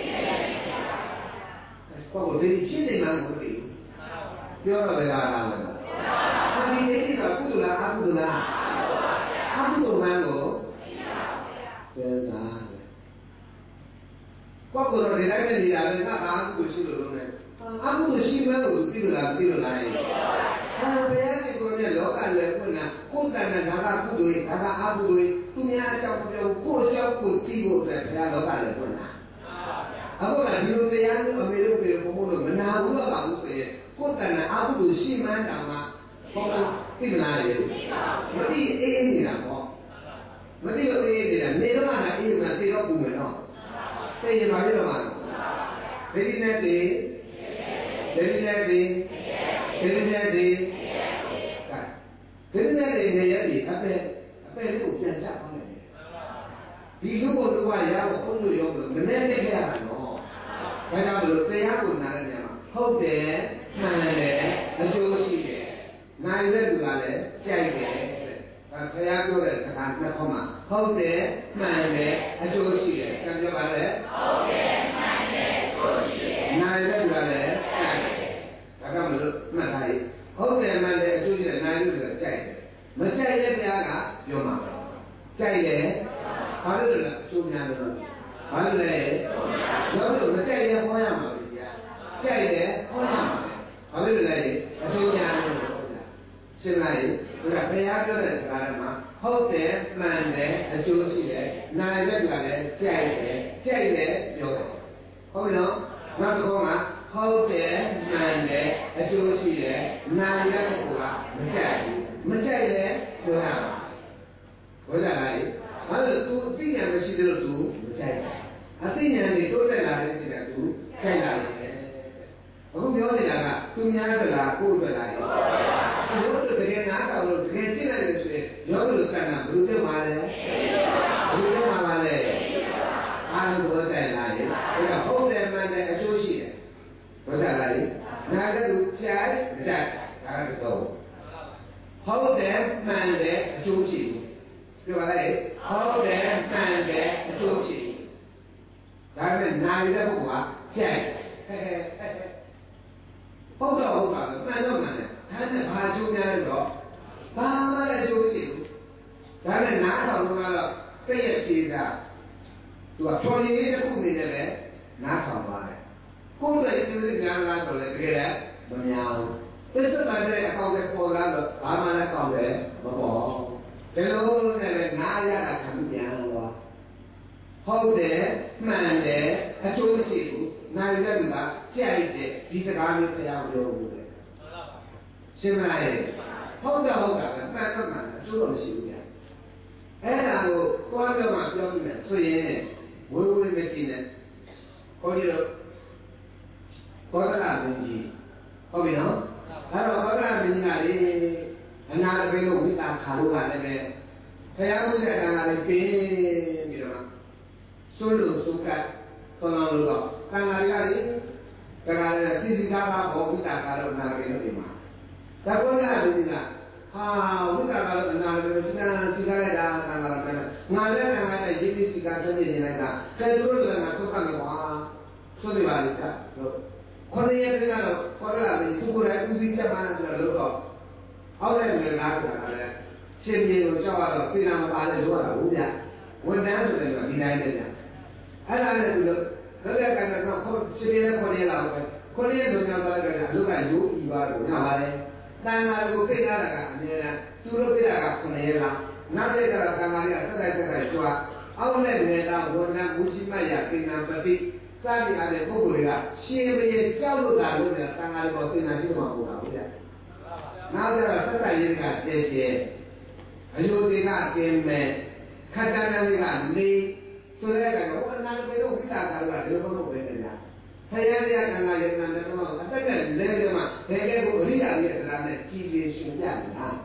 ကိုယ်ဒီဖြစ်နေမှမဟုတ်ဘူးပြောတော့လည်းလားလားဒီနေ့ကကုသလားအကုသလားအကုသမှန်းကိုစဉ်းစားကိုယ်ကတော့ဒီတိုင်းနဲ့နေတာပဲငါဘာအကုသရှိလို့လုံးနဲ့အကုသရှိမှန်းကိုသိလို့လားသိလို့လားဟာဘယ်ကနေကိုယ်နဲ့လောကလည်းဖွင့်တာကိုယ်တဏ္ဍာဒါကကုသိုလ်ဒါကအကုသိုလ်သူများအကြောင်းပြောကိုယ်အကြောင်းကိုသိဖို့အတွက်ဘုရားလောကလည်းဖွင့်တာအခုကဒီလိုတရားမျိုးအမေတို့ပြေဘုံဘုံတို့မနာဘူးတော့ပါဘူးဆိုရင်ကိုယ်တဏ္ဍာအကုသိုလ်ရှိမှန်းတောင်မှဘုံသိမလားလေမသိအေးအေးနေတာပေါ့မသိလို့အေးအေးနေတာနေတော့မှအေးမှသိတော့ပူမယ်နော်သိရင်ပါလေတော့မှဒိဋ္ဌိနဲ့တည်ဒိဋ္ဌိနဲ့တည်ဒိဋ္ဌိနဲ့တည်ဒိဋ္ဌိနဲ့တည်နေရပြီအပဲအပဲလေးကိုပြန်ချပါမယ်ဒီလူကိုလူကရဖို့အုံးလို့ရုံးလို့မနဲ့တက်ခဲ့ရတာနော်ဒါကြောင့်လို့တရားကိုနားတဲ့နေရာမှာဟုတ်တယ်မှန်တယ်အကျိုးရှိတယ်နိုင်တဲ့လူကလည်းကြိုက်တယ်ဒါဘုရားပြောတဲ့စကားနှစ်ခေါက်မှာဟုတ်တယ်မှန်တယ်အကျိုးရှိတယ်ကြံပြောပါလေဟုတ်တယ်မှန်တယ်အကျိုးရှိတယ်နိုင်တဲ့လူကလည်းကြိုက်တယ်ဒါကမလို့မှတ်ထားရဟုတ်တယ်မှန်တယ်အကျိုးရှိတယ်နိုင်တဲ့လူကကြိုက်တယ်မကြိုက်တဲ့တရားကပြောမှာပဲကြိုက်တယ်ဘာလို့လဲအကျိုးများလို့ဘာလို့လဲပြောလို့မကြိုက်ရင်ဟောရမှာပဲကြာကြိုက်တယ်ဟောရမှာဘာလို့လဲအကျိုးများလို့ရှင်းလိုက်ဒါကဘုရားပြောတဲ့စကားမှာဟုတ်တယ်မှန်တယ်အကျိုးရှိတယ်နိုင်တဲ့ကလည်းကြိုက်တယ်ကြိုက်တယ်ပြောတယ်ဟုတ်ပြီနော်နောက်တစ်ခုကဟုတ်တယ်မှန်တယ်အကျိုးရှိတယ်နိုင်တဲ့ကမကြိုက်ဘူးမကြိုက်တယ်ပြောရမှာဟုတ်ကြလားဘာလို့ तू အသိဉာဏ်မရှိသေးလို့ तू မကြိုက်ဘူးအသိဉာဏ်တွေတိုးတက်လာတဲ့ချိန်က तू ကြိုက်လာတယ်အခုပြောနေတာကသူများကလားကိုယ်ကလားရောတို့တကယ်နားတော်လို့တကယ်သိလိုက်လို့ဆိုရင်ရောလို့ကံတာဘယ်လိုဖြစ်မှာလဲဘယ်လိုဖြစ်မှာပါလဲအားလုံးဘောတက်လာရင်ဒါကဟုတ်တယ်မှန်တယ်အကျိုးရှိတယ်ဘောတက်လာရင်နာကလူကြိုက်ကြိုက်ဒါကတော့ဟုတ်တယ်မှန်တယ်အကျိုးရှိတယ်ပြောပါလေဟုတ်တယ်မှန်တယ်အကျိုးရှိတယ်ဒါပေမဲ့နာရတဲ့ပုဂ္ဂိုလ်ကကြိုက်ဟဲ့ဟဲ့ဟုတ်တော့ဟုတ်ပါပဲမှန်တော့မှန်တယ်ဒါနဲ့ဘာကျိုးများလဲတော့ဘာမှလည်းကျိုးရှိဘူးဒါနဲ့နားထောင်တော့စိတ်ရဲ့ဖြေတာသူကထော်ရည်လေးတစ်ခုနေတယ်ပဲနားထောင်ပါတယ်ကိုယ်ရဲ့ကျိုးလေးများလားဆိုလည်းတကယ်လည်းမများဘူးသစ္စာပါတဲ့အကောင့်နဲ့ပေါ်လာတော့ဘာမှလည်းကောင်းတယ်မပေါ်ဒီလိုနဲ့လည်းနားရတာခံပြန်သွားဟုတ်တယ်မှန်တယ်အကျိုးရှိဘူးနိုင်တဲ့လူကကြိုက်တယ်ဒီစကားမျိုးဆရာပြောဘူးလေရှင်းမလားဟုတ်တယ်ဟုတ်တယ်မှန်တော့မှန်တယ်အကျိုးတော့မရှိဘူးဗျအဲ့ဒါကိုသွားပြောမှပြောနေတယ်ဆိုရင်ဝေဝေမကြည့်နဲ့ခေါ်ကြည့်တော့ကောသလမင်းကြီးဟုတ်ပြီနော်အဲ့တော့ကောသလမင်းကြီးကလေအနာတပိလို့ဝိတာခါလို့ကလည်းပဲဘုရားဥစ္စာကလည်းပြင်းပြီးတော့ဆိုလို့ဆိုကဆောင်းလို့တော့တန်ဃာတွေကလေတန်ဃာတွေသိသိကားကားဘောဝိတာကားလို့နာကြလို့ဒီမှာဒါကောကြလူကြီးကဟာဝိတာကားလို့နာကြလို့စိနာစိကားလိုက်တာတန်ဃာတော့တယ်ငါလည်းတန်ဃာနဲ့ရင်းနှီးစိကားဆွေးနွေးနေလိုက်တာကဲသူတို့ကငါသုခမယ်ကွာဆိုနေပါလိမ့်ကလို့ခေါင်းရည်ကတော့ခေါ်လာပြီးသူကိုယ်တိုင်ဦးစီးချက်မှန်းဆိုတော့တော့အောက်တဲ့လူနာကလည်းရှင်ပြေကိုကြောက်ရတော့ပြည်နာမပါလဲလို့ရတာဘူးဗျဝန်တန်းဆိုတယ်ကဒီတိုင်းပဲဗျအဲ့ဒါနဲ့သူတို့လောကကတော့ခေါ်ရှင်ပြေနဲ့ခေါ်ရလာပဲခေါ်ရလို့ကြောက်တော့လည်းအလုကရိုးဤပါတော့ညပါလေတန်ဃာကိုပြိလာတာကအမြဲတမ်းသူတို့ပြတာကခုနှစ်ရက်လားနောက်တဲ့ကတန်ဃာတွေကဆက်တိုက်ဆက်တိုက်ကြွားအောက်နဲ့နေတာဝန်တန်းမူကြီးမရကိနာပတိစသည်အားဖြင့်ပုဂ္ဂိုလ်တွေကရှင်ဘုရင်ကြောက်လို့တာလို့လည်းတန်ဃာတွေပေါ်သိနာရှိမှမဟုတ်တာဘူးဗျနောက်ကျတော့သက်သက်ရင်းကတည်ကျဲအယုဒိကကျင်းမဲ့ခတ္တနာတွေကနေဆိုတဲ့ကတော့အနာပေတော့ဝိသကာကဒီလိုမဟုတ်ပဲဗျာဖယားတရားတန်ခါယုံနာတယ်တော့အတက်ကလဲလဲမှာဘယ်ကဲကိုအရိယာရဲ့တရားနဲ့ကြည်ကြည်ရှင်ပြနေတာ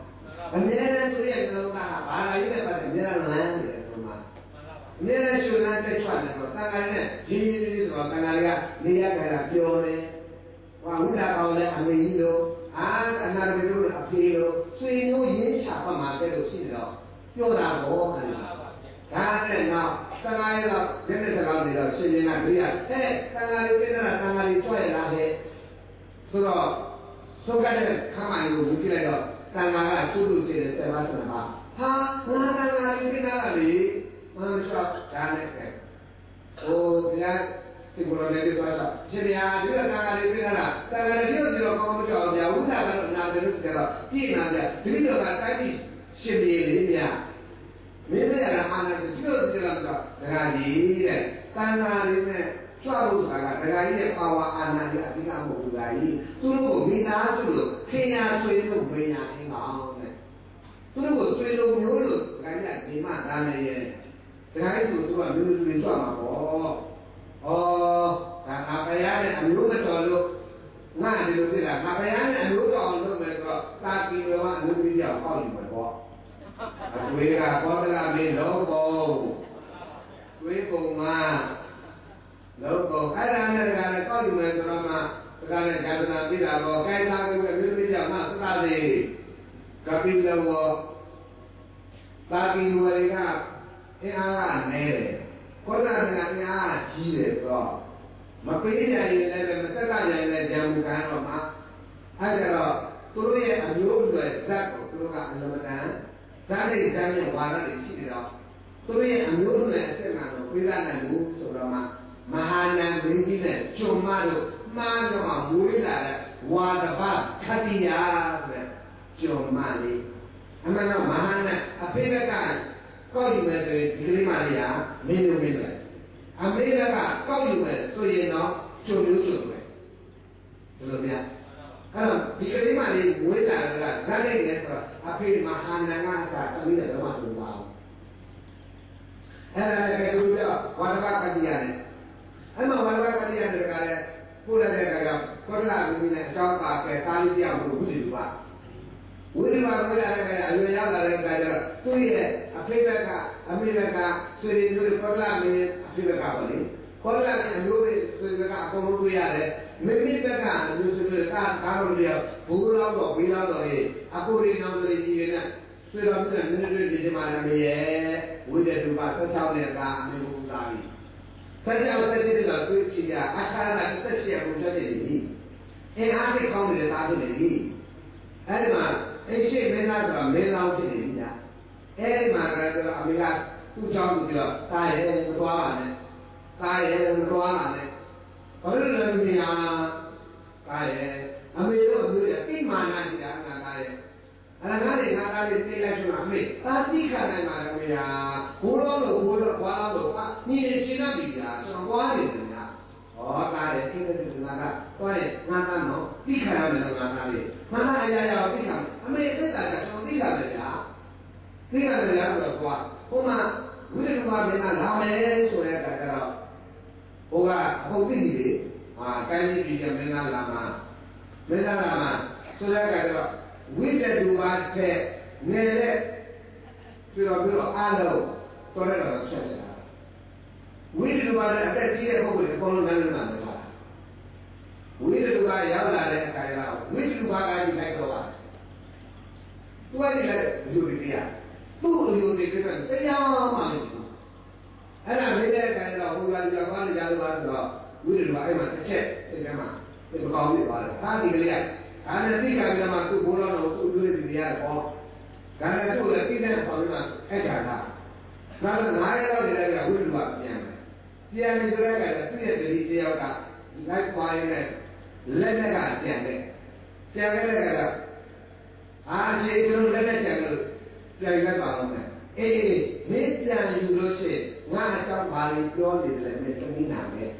အမြဲတမ်းသူရဲ့နှလုံးသားကဘာလာရေးနဲ့ပတ်သက်အမြဲတမ်းလမ်းနေတယ်ဒီမှာအမြဲတမ်းရှုလန်းတက်ချွတ်တယ်ဆိုတော့တန်ခါနဲ့ရင်းရင်းလေးဆိုတော့တန်ခါတွေကနေရကြတာပြောတယ်ဟောဝိသကောင်လည်းအမေကြီးတို့အာအနာဂတ်တို့အဖေတို့ဆွေမျိုးရင်းချပတ်မှာတဲ့လို့ရှိနေတော့ပြောတာဘောအဲ့ဒါဒါနဲ့နောက်တန်ခါရတော့ဒီနေ့စကားတွေတော့ရှင်ရှင်ကပြေးရဟဲ့တန်ခါလေးပြနေတာတန်ခါလေးကြွရလာတယ်ဆိုတော့သုတ်ကတဲ့ခမ်းမိုင်ကိုကြည့်လိုက်တော့တန်ခါကသူ့လူစီတဲ့ဆက်ပါစနာဟာဟာငါတန်ခါလေးပြနေတာလေမင်းဆိုဒါနဲ့ပဲဟိုဗျာဒီလိုလည်းဒီပါစားရှင်ဗျာဒီကတန်ခါလေးပြနေတာတန်ခါလေးပြုတ်ပြီးတော့ကောင်းမကြောက်ဗျာဝိသကတော့နာတယ်လို့ပြောတော့ပြည့်နာဗျာဒီလိုကတိုက်ပြီးရှင်ပြေလေးဗျာမင်းတို့ကအာနာတိတို့ဒီလိုတော့ဒကာကြီးတဲ့တန်ခါလေးနဲ့ကြွလို့ဆိုတာကဒကာကြီးရဲ့ပါဝါအာနာကြီးအဓိကမဟုတ်ဘူးဒကာကြီးသူတို့ကိုမိသားစုလို့ခင်ညာဆွေလို့ဝေညာအင်းအောင်တဲ့သူတို့ကိုဆွေလို့မျိုးလို့ဒကာကြီးကဒီမှသားနေရဲ့ဒကာကြီးကိုသူကမျိုးမျိုးကြွမှာပေါ့ဩဒါငါဖယားနဲ့အမျိုးမတော်လို့ငါဒီလိုဖြစ်တာငါဖယားနဲ့အမျိုးတော်အောင်လုပ်မယ်ဆိုတော့တာကီရောကအမျိုးကြီးရောက်ပေါက်ယူမှာပေါ့အတွေးကဘောဒလာမင်းလုံးပုံတွေးပုံမှာလုံးပုံအဲ့ဒါနဲ့ကလည်းပေါက်ယူမယ်ဆိုတော့မှဒါကလည်းဇာတနာပြတာပေါ့ခိုင်းသားကိုအမျိုးကြီးရောက်မှသတ်သေးကပိလဝတာကီဝေကအင်းအားကနေတယ်ဘောဒလာကအင်းအားကြီးတယ်ဆိုတော့မပေးရရင်လည်းမသက်ကရရင်လည်းကြံမှုခံတော့မှအဲ့ဒါတော့သူတို့ရဲ့အမျိုးအနွယ်ဇတ်ကိုသူတို့ကအလမတန်ဇာတိဇာတိဝါဒတွေရှိနေတော့သူတို့ရဲ့အမျိုးအနွယ်အစ်မတော်ပေးရနိုင်ဘူးဆိုတော့မှမဟာနန္ဒင်းကြီးနဲ့ကျုံမတို့မှားတော့မွေးလာတဲ့ဝါဒပခတိယဆိုတဲ့ကျုံမလေးအမှန်တော့မဟာနန္အဖေကကောက်ယူမယ်ဆိုရင်ဒီကလေးမလေးကမင်းတို့မင်းတို့အမေကကောက်ယူမယ်ဆိုရင်တော့ကျုံမျိုးကျုံမယ်ဘယ်လိုများအဲ့တော့ဒီကလေးမလေးဝေးလာတာကဇာတ်လေးနဲ့ဆိုတော့အဖေမဟာနန္ကသာတမီးတဲ့တော့မလို့ပါဘူးအဲ့ဒါလည်းဘယ်လိုပြောဝါဒကပတိယနဲ့အဲ့မှာဝါဒကပတိယတဲ့ကလည်းကိုယ်လည်းကကကောလာမင်းနဲ့အကြောင်းပါပဲတားလေးပြောက်ကိုဝိသုပါဝိသုပါကိုလည်းအရွယ်ရောက်လာတဲ့အခါကျတော့သူ့ရဲ့အဖေကအမေကဆွေမျိုးတွေကောလာမင်းအဖေကပါလေကောလာမင်းအမျိုးတွေဆွေကအကုန်လုံးတွေ့ရတယ်မိမိဘက်ကအမျိုးဆွေတွေကကားလို့ရဘူးတော့တော့ဘေးတော့တော့အကိုရီနောင်တွေကြီးနေဆွေတော်မြတ်နည်းနည်းလေးဒီမှာလည်းမရဲ့ဝိတ္တတူပါဆက်ချောင်းနဲ့ကအမေကိုသားပြီဆက်ချောင်းဆက်ရှိတဲ့ကတွေ့ချင်ရအခါရသက်ရှိရကိုကြည့်နေပြီအင်းအားဖြင့်ကောင်းနေတဲ့သားဖြစ်နေပြီအဲ့ဒီမှာအရှိမင်းသားကမင်းသားဖြစ်နေပြီညာအဲ့ဒီမှာကတော့အမေကသူ့ကြောင့်ပြီးတော့တားရဲမသွားပါနဲ့တားရဲမသွားပါနဲ့ဘာလို့လဲမင်းအားတားရဲအမေတို့အမေရဲ့အိမာနာကြီးတာငါတားရဲအလကားတွေငါသားလေးသိလိုက်ဆိုတော့အမေသာတိခါနိုင်ပါလေဗျာဘိုးတော်လို့ဘိုးတော်ဘာလို့ကညီနေရှင်းတတ်ပြီဗျာကျွန်တော်သွားနေတယ်ဗျာဟောတားရဲအင်းတဲ့ကငါကသွားရင်ငါသားတော့သိခါရမယ်ငါသားလေးငါသားအရာရာသိခါအမေသိတာကကျွန်တော်သိတာပဲဗျာသိရတယ်ဗျာဆိုတော့သွားဟိုမှာဝိသုဘာမင်းကလာမယ်ဆိုတဲ့အခါကျတော့ဟိုကအဟုတ်သိနေလေဟာတိုင်းပြည်ပြည်မင်းကလာမှာမင်းကလာမှာဆိုတဲ့အခါကျတော့ဝိတ္တုပါတဲ့ငယ်တဲ့ပြီးတော့ပြီးတော့အားလုံးတော်ရတော့ဆက်နေတာဝိတ္တုပါတဲ့အသက်ကြီးတဲ့ပုဂ္ဂိုလ်တွေအကုန်လုံးနိုင်နေတာမဟုတ်လားဝိတ္တုပါရောက်လာတဲ့အခါကျတော့ဝိတ္တုပါကကြီးလိုက်တော့ပါသူကလည်းလူတွေပြရသူ့လူတွေပြတယ်တရားမှမဟုတ်ဘူးအဲ့ဒါမင်းတဲ့အခါကျတော့ဟိုကကြောက်သွားကြလို့ပါဆိုတော့ဝိတ္တုပါအဲ့မှာတစ်ချက်ဒီကမှာဒီမကောင်းဖြစ်သွားတယ်ဟာဒီကလေးကအဲ့ဒါသိက္ခာပြမှာသူ့ဘိုးတော်တော်သူ့မျိုးတွေပြရတယ်ပေါ့ဒါလည်းသူ့လည်းသိတဲ့ပေါ်မှာအဲ့ဒါကနောက်တော့ငါးရက်လောက်နေလိုက်ဝိသုဘပြန်မယ်ပြန်ပြီဆိုတဲ့အခါကျသူ့ရဲ့တတိတယောက်ကလိုက်ပွားရင်းနဲ့လက်နဲ့ကပြန်တယ်ပြန်ခဲ့တဲ့အခါကျအာရှိသူလက်နဲ့ပြန်လို့ပြန်ခဲ့ပါတော့မယ်အေးအေးမင်းပြန်ယူလို့ရှိရင်ငါအကြောင်းဘာလို့ပြောနေတယ်လဲမင်းသမီးနာမယ်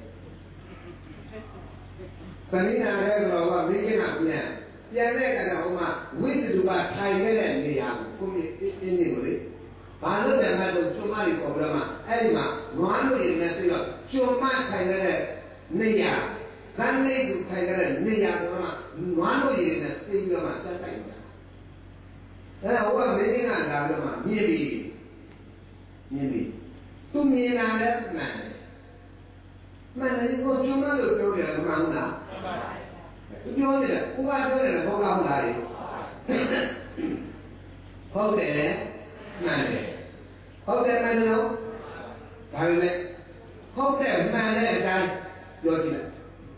သမီးနာလဲဆိုတော့မင်းကပြန်ပြန်တဲ့အခါကျဟိုမှာဝိသုဘထိုင်ခဲ့တဲ့နေရာကိုကိုကြီးအင်းနေလို့လေဘာလို့လဲဆိုတော့ကျွမ်းမလေးပေါ်လာမှာအဲ့ဒီမှာနွားလို့ရနေပြီးတော့ကျွမ်းမထိုင်ခဲ့တဲ့နေရာဇန်နေကိုထိုင်ခဲ့တဲ့နေရာဆိုတော့နွားလို့ရနေပြီးတော့မှစက်တိုက်နေတာအဲဟိုကမင်းကလာပြီးမှမြင်ပြီမြင်ပြီသူမြင်လာလဲမှန်တယ်မှန်တယ်ကိုကျွမ်းလို့ပြောတယ်မှန်လားမှန်ပါဘူးပြောတယ်ကိုကပြောတယ်ဘောကဟုတ်လားလေဟုတ်တယ်မှန်တယ်ဟုတ်တယ်မှန်တယ်နော်ဒါပေမဲ့ဟုတ်တယ်မှန်တဲ့အတိုင်းပြောကြည့်လိုက်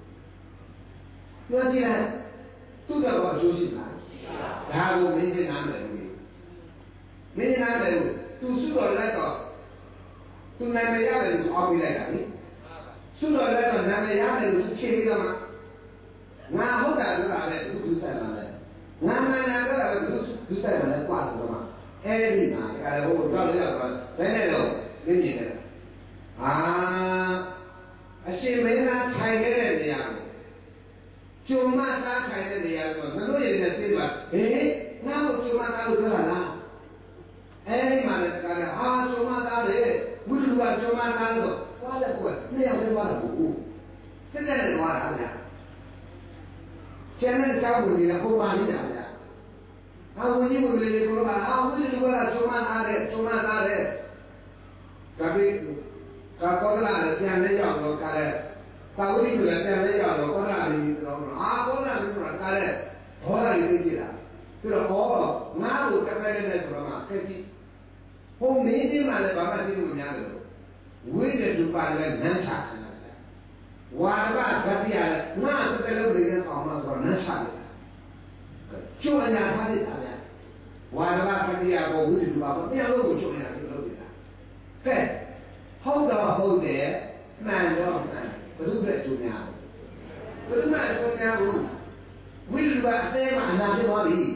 ပြောကြည့်လိုက်သူ့တော့အကျိုးရှိလားဒါကိုမင်းကနားမလည်ဘူးမင်းနားလည်ဘူးသူစုတော်လိုက်တော့သူနာမည်ရတယ်လို့အောက်ပြလိုက်တာလေစုတော်လိုက်တော့နာမည်ရတယ်လို့ဖြေပြီးတော့မှငါဟုတ်တာဆိုတာလည်းသူသူဆိုင်ပါလေငါမှန်တာဆိုတာလည်းသူသူဆိုင်ပါလေကွာဆိုတော့မှအဲဒီမှာဒါလည်းဟိုတော့လည်းတော့ဘယ်နဲ့တော့မင်းမြင်တယ်အာအရှင်မင်းသားထိုင်ခဲ့တဲ့နေရာကိုကျုံမသားထိုင်တဲ့နေရာကိုငါတို့ရဲ့နဲ့သိပါဟေးငါ့ကိုကျုံမသားလို့ပြောတာလားအဲဒီမှာလည်းတကားကအာကျုံမသားလေဝိလူကကျုံမသားလို့သွားလက်ကွနှစ်ယောက်လေးသွားတာဘူးစစ်တဲ့နဲ့သွားတာဗျာကျန်တဲ့ကြောက်ဝင်တွေကဟိုပါနေတာဗျာအာဝိကြီးဝင်လေကိုကအာဝိလူကကျုံမသားတဲ့ကျုံမသားတဲ့ဒါပြီးကာကောလာလည်းပြန်လဲရောက်တော့ကားတဲ့သာဝတိကလည်းပြန်လဲရောက်တော့ကောလာလေးတော့အာကောလာလေးဆိုတာကားတဲ့ဘောလာလေးသိကြတာပြီးတော့ဟောငါ့ကိုတစ်ဖက်နဲ့ဆိုတော့မှခက်ကြည့်ဟိုမင်းကြီးမှလည်းဘာမှသိလို့မများလို့ဝိတ္တုပါလည်းနန်းချတယ်ဝါဒကဗတ္တိရငါ့စတဲ့လုံးလေးနဲ့အောင်လို့ဆိုတော့နန်းချတယ်ကျွမ်းညာထားတယ်ဗျာဝါဒကဗတ္တိရကိုဝိတ္တုပါပြန်လို့ကိုကျွမ်းညာပြုလုပ်နေတာကဲဟုတ်တော့ဟုတ်တယ်မှန်တော့မှန်ဘုရားကျုံများဘုရားကျုံများဘူးဝိလူကအသေးမှအနာဖြစ်သွားပြီ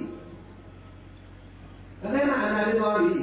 အသေးမှအနာဖြစ်သွားပြီ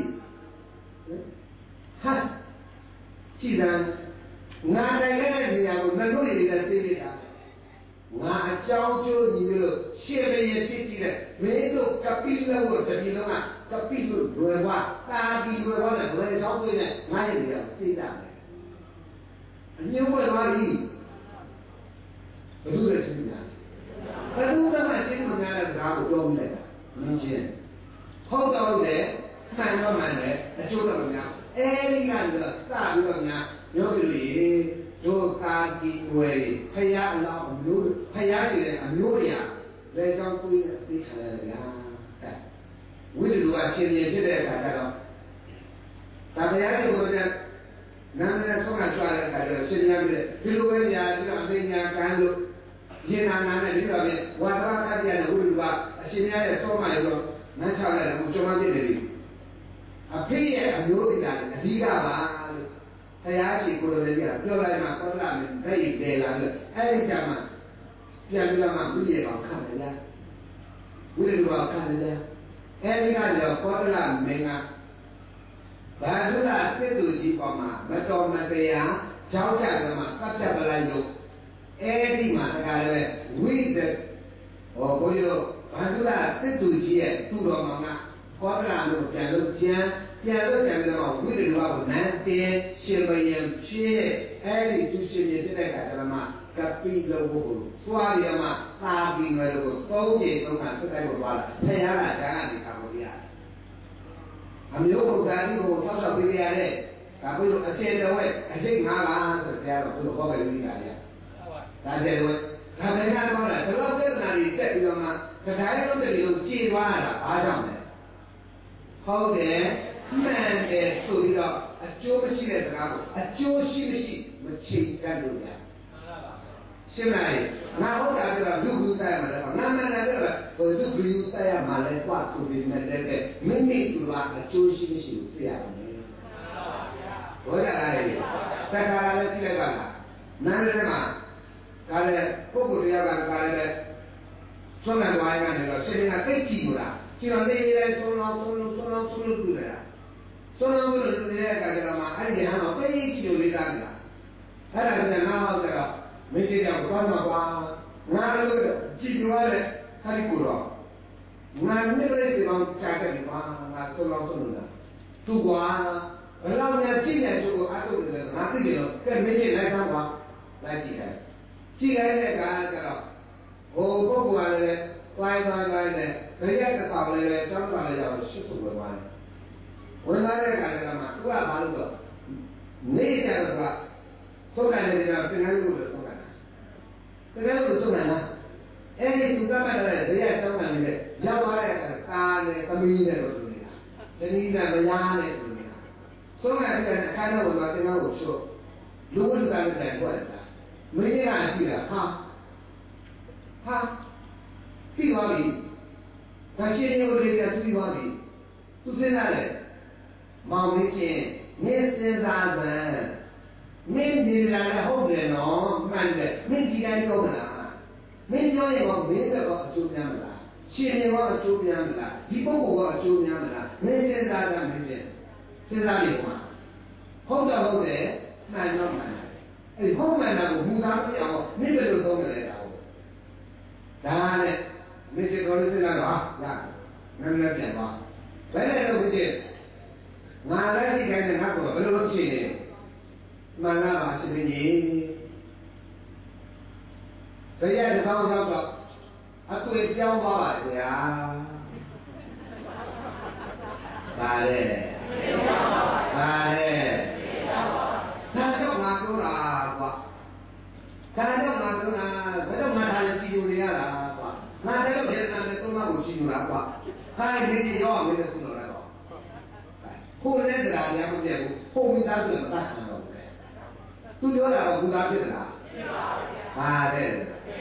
ဟာကြည်စမ်းငါတိုင်တဲ့နေရာကိုနှလုံးရည်နဲ့သိနေတာငါအကြောင်းကျိုးညီလို့ရှေ့မရင်ဖြစ်ကြည့်တဲ့မင်းတို့ကပိလောကိုတတိလုံးကကပိလို့လွယ်သွားတာဒီလွယ်သွားတဲ့လွယ်ချောင်းတွေနဲ့ငါရဲ့နေရာသိကြတယ်အညို့ဝဲသွားပြီဘယ်လိုလဲသိညာဘယ်လိုမှသိလို့မရတဲ့စကားကိုပြောပြလိုက်တာမင်းချင်းဟုတ်တော့လေမှန်တော့မှန်တယ်အကျိုးတော့မများအဲဒီကတော့စပြီးတော့များပြောပြလို့ရေတို့သာဒီဝဲဖယားအလောင်းအမျိုးဖယားရဲ့အမျိုးတွေလေကြောင်းတွေးသိခါရတယ်လားဝိလူကရှင်ပြဖြစ်တဲ့အခါကျတော့ဒါဖယားတွေကိုလည်းနာမည်ဆုံးကကြွားတဲ့အခါကျတော့ရှင်ပြပြဒီလိုပဲညာပြီးတော့အသိဉာဏ်ကမ်းလို့ရင်နာနာနဲ့ဒီလိုပဲဝါဒကတ္တရတဲ့ဝိလူကအရှင်များရဲ့သုံးမှရတော့နန်းချလိုက်တယ်ကိုကြုံမှဖြစ်နေပြီအဖေရဲ့အမျိုးတွေကလည်းအဓိကပါလို့ဘုရားရှိခိုးလို့လည်းပြောလိုက်မှကောလာမယ်ဒိတ်တယ်လာလို့အဲ့ဒီကြမှာပြန်ပြီးတော့မှဝိရိယအောင်ခံတယ်လားဝိရိယအောင်ခံတယ်လားအဲ့ဒီကတော့ကောလာမင်းကဘာလို့လဲစစ်သူကြီးပေါ်မှာမတော်မတရားကြောက်ကြတယ်မှာတတ်ပြပလိုက်လို့အဲ့ဒီမှာတခါလည်းဝိသဟောဘုန်းကြီးတို့ဘာလို့လဲစစ်သူကြီးရဲ့သူ့တော်မှာကကောလာလို့ပြန်လို့ကျန်ပြန်လို့ကျန်တော့ဝိရိယကိုနန်းတင်ရှင်ဘယံဖြစ်အဲ့ဒီသူရှင်ပြတဲ့အခါကျမှကပိလောဘကိုသွားရမှာသာပြီးမယ်လို့သုံးပြေသုံးခါဆက်တိုက်ကိုသွားလာဆရာကဓာတ်ကနေခံလို့ရတယ်အမျိုးဘုရားကြီးကိုဆောက်ရှောက်ပေးရတဲ့ဒါပြီးတော့အကျေတော်ရဲ့အစိတ်ငါးပါးဆိုတရားတော်ဘုရားဟောပဲလို့နေတာလေဒါကျေတော်ဒါပဲကတော့လားဒီလိုပြဿနာတွေတက်ပြီးတော့မှတရားရုံးတွေလို့ကြည်သွားတာဘာကြောင့်လဲဟုတ်တယ်မှန်တယ်ဆိုပြီးတော့အကျိုးမရှိတဲ့စကားကိုအကျိုးရှိမရှိမချိန်တတ်လို့ရတယ်ရှင်းမလားငါဟုတ်တာပြောလူကူတိုက်မှာလဲငါမှန်တယ်ပြောဟိုလူကူတိုက်ရမှာလဲကွာသူပြီးမဲ့တဲ့မိမိသူကအကျိုးရှိမရှိကိုသိရမယ်ဟုတ်ကြလားလေတခါလည်းကြည့်လိုက်ပါလားနားထဲမှာဒါလည်းပုဂ္ဂိုလ်တရားကတခါလည်းသွမ်းမှန်သွားရင်လည်းတော့ရှင်ကသိကြည့်လို့လားကြည့်တော့နေရဲသုံးလုံးသုံးလုံးသုံးလုံးသုံးလုံးပြုနေတာသုံးလုံးပြုနေတဲ့အခါကျတော့မှအဲ့ဒီဟန်တော့သိကြည့်လို့လေးသားနေတာအဲ့ဒါကနားဟောတဲ့တော့မရှိတော့ဘာမှကွာငါတို့ကြည့်ကြွားတဲ့ခါဒီကိုတော့ငါနဲ့လည်းဒီကောင်ချာတယ်ကွာငါသုံးလုံးသုံးလုံးလားသူကွာဘယ်လောက်များကြည့်နေဆိုကိုအထုတ်နေတယ်ငါသိတယ်တော့ကဲမရှိလိုက်သားကွာလိုက်ကြည့်တယ်ကြည့်လိုက်တဲ့အခါကျတော့ဟိုပုဂ္ဂိုလ်ကလည်း Quay quay quay này, thấy cái tàu này này trong tàu này là sức của người ngoài. Người ngoài này cái này mà cứ là bao nhiêu? Mấy cái là bao? Số cái này là cái này luôn số cái này. Cái này luôn số này nè. Em đi chúng ta mà này thấy cái trong này này, giao qua này cái ta này, tâm này rồi này. Cái này là bây giờ này rồi này. Số này cái này cái nào cũng là cái nào cũng số. Lúc chúng ta mới thấy qua là mấy cái này gì là ha ha. Khi vào đi, ta xem nhiều người ta khi vào đi, tu sinh ra đấy, mau mấy chuyện, nghe xem ra rồi, mình đi ra là học được nó, mình đấy, mình chỉ cần câu là, mình nói gì mà mình phải có chú nhắm là, xem nhiều có chú nhắm là, đi bộ có chú nhắm là, mình xem ra là mình xem, xem ra đi mà, học được học đấy, mình nói mình, ấy học mình là cũng không dám nhau, mình phải được không được đâu, đó này. Mình sẽ nói thế nào đó, dạ, nên là chuyện đó. Vậy này là cái gì? Ngài nói thì cái này nó cũng phải lúc gì này, mà là bà sẽ bị gì? Bây giờ thì sao sao sao? À tôi giáo bà bà thì à, bà đây, bà đây, ta cho mà tôi là quoi? Ta cho mà tôi là, bây giờ mà ta là chịu đi à? Mà đây là việc làm để tôi mà cũng chịu làm quá. Hai người thì do mình cũng nói đó. Hôm nay là nhà mình đều hôm nay ta được ta làm rồi. Tôi nhớ là ông ta biết là. À đây.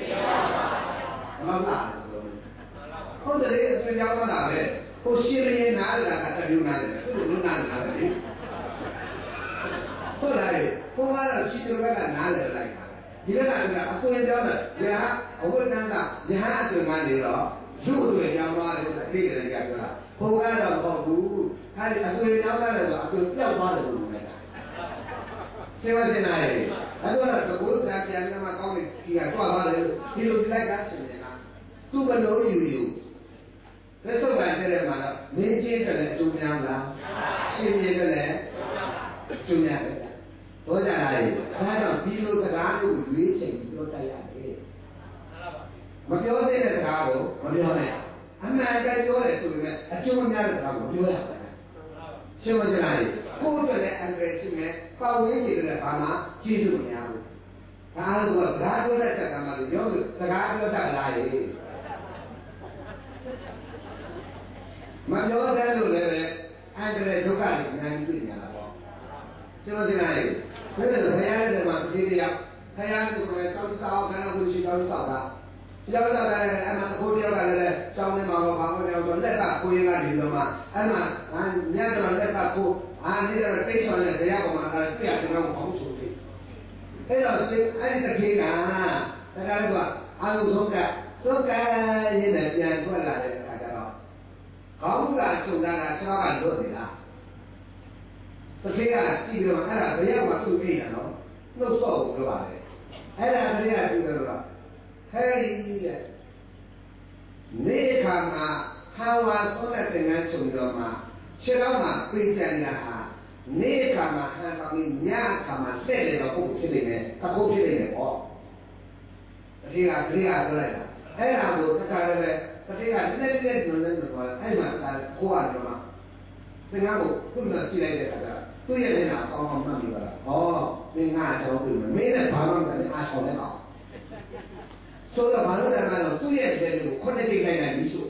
Nó là. Hôm nay tôi nhớ nó là đấy. Cô xin đi nào là cả điều nào đấy. Tôi đúng nào là đấy. Hôm nay hôm nay là chỉ được cái nào là lại. Thì cái này là tôi nhớ là nhà ông ấy đang là nhà tôi mang đi đó, dù tôi nhà mà là đi cái này cái đó, hôm nay là họ đủ, hay là tôi nhà mà là tôi kéo qua được rồi này. Xem cái thế này, anh nói là tôi muốn ra tiền nhưng mà con mình kia qua qua được, thì lúc này cái gì này mà, tôi vẫn nói nhiều nhiều, thế tôi phải thế này mà là, nên chia sẻ lại chung nhau là, chia sẻ cái này, chung nhau đấy. Tôi trả lời, hai đồng đi luôn cái giá của quý trình tôi tay lại đi. Màပြောthế là sao bố? Màပြောnày, anh này cái chỗ này tụi mẹ, anh chưa nghe được sao bố? Chưa hiểu này. Chưa bao giờ này, cô cho này anh về xin mẹ, bao nhiêu gì là bà má, chi được nhà bố. Cả lúc là giá tôi đã trả mà được nhớ được, là giá tôi trả lại đi. Mà nhớ ra rồi này, anh cái này chỗ cả được nhà như thế nhà là bố. Chưa bao giờ này, thế là thầy anh là mà đi đi học, thầy anh thì phải trong sau, cái nào cũng chỉ trong sau đó. Cho nên là em ăn cô tiêu là này, trong cái màu vàng cái nào còn lại cả cô là gì rồi mà, em mà anh nhớ là lại cả cô, anh đi là cái chỗ này thầy anh mà là cái gì nó không chịu đi. Thế là xin anh ta kia cả, thế là quoi, anh uống cả, uống cả như này thì anh gọi là cái đó. Không là chúng ta là cho bạn luôn thì là. Tất cả chỉ được mà là bây giờ mà tôi nghĩ là nó nó sâu cái bài này, hay là bây giờ tôi nói là hay là nếu mà hawa số là tình anh chung được mà chỉ đâu mà bây giờ là nếu mà hai con nhà mà sẽ là không chỉ định này, ta không chỉ định này có, tất cả tất cả cái này, hay là một cái cái này, tất cả cái này cái nó nên được hay mà ta cố ăn được mà, thế nào cũng là chỉ định được cả. Tôi nhận là có không làm gì cả. Ồ, mình ngài cháu từ mình mấy lần phá lăng cái ai cháu đấy bảo. Số là phá lăng là là tôi nhận là được con này thì cái này ví dụ.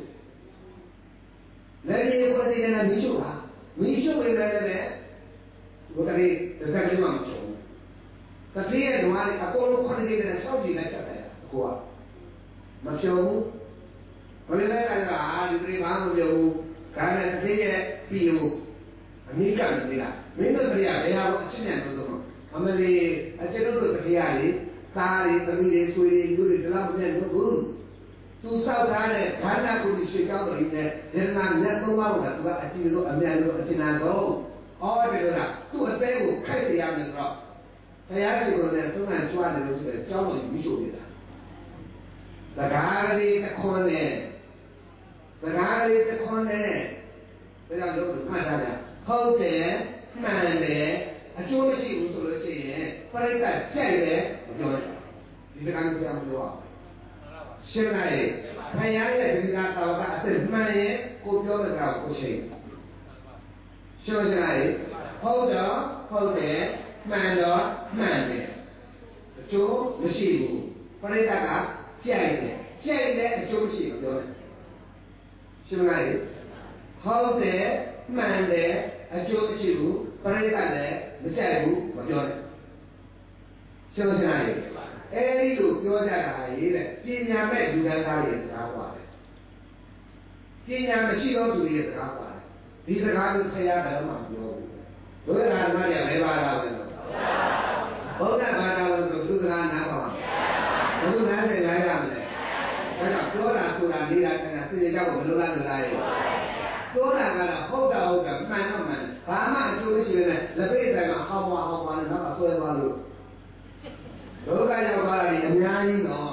Lấy đi con này là ví dụ hả? Ví dụ về này này. Có cái gì? Cái cái gì mà chỗ. Cái gì là ngoài cái con con này là sao gì này chắc đấy. Của. Mà chỗ. Còn đây là là đi bán một điều cái này cái gì ví dụ. Mình cần gì là mình nó phải là để học sinh nhận được không? Hôm nay anh sẽ nói được cái gì? Ta đi tập đi suy đi du lịch làm gì nữa cứ tu sao ta này khán giả cũng đi suy cao rồi này nên là nhận công bao là tu anh chỉ có anh nhận được anh làm đâu ôi bây giờ là tu anh bé cũng khai thì làm được rồi thầy ấy thì còn là chúng anh cho anh được rồi cho mình ví dụ như là tất cả đi các con này tất cả đi các con này bây giờ được khai ra là không thể mà để chú nó chịu số lượng gì phải là chạy đấy rồi thì cái anh làm được ရှင်းလားဖယားရဲ့ဒီကတော်ကအစ်မှန်ရဲ့ကိုပြောတဲ့ကောင်ကိုချိန်ရှင်းကြလားဟုတ်တော့ဟုတ်တယ်မှန်တော့မှန်တယ်အကျိုးမရှိဘူးပရိသတ်ကကြိုက်တယ်ကြိုက်တဲ့အကျိုးရှိကိုပြောတယ်ရှင်းလားဟုတ်တယ်မှန်တယ်အကျိုးမရှိဘူးပရိသတ်လည်းမကြိုက်ဘူးမပြောနဲ့ရှင်းကြလားအဲဒီလိုပြောကြတာရေးတဲ့ပညာမဲ့လူသားသားရဲ့စကားပါတယ်ပညာမရှိသောသူရဲ့စကားပါတယ်ဒီစကားကိုဆရာဘယ်တော့မှမပြောဘူးဘုရားဓမ္မရဲ့ဘယ်ပါလာလဲဘုရားဘာသာဝင်ဆိုသူစကားနားပါဘုရားနဲ့လိုက်ရမယ်ဒါကြောင့်ပြောတာဆိုတာနေတာကသိရကြောက်ဘယ်လိုလားလို့လားရဲ့ပြောတာကတော့ဟုတ်တာဟုတ်တာမှန်တော့မှန်ဘာမှအကျိုးမရှိဘဲနဲ့လက်ပိတ်တိုင်းမှာဟောင်းပါဟောင်းပါနဲ့တော့အဆွဲသွားလို့ဒုက္ခရောက်သွားတာဒီအများကြီးတော့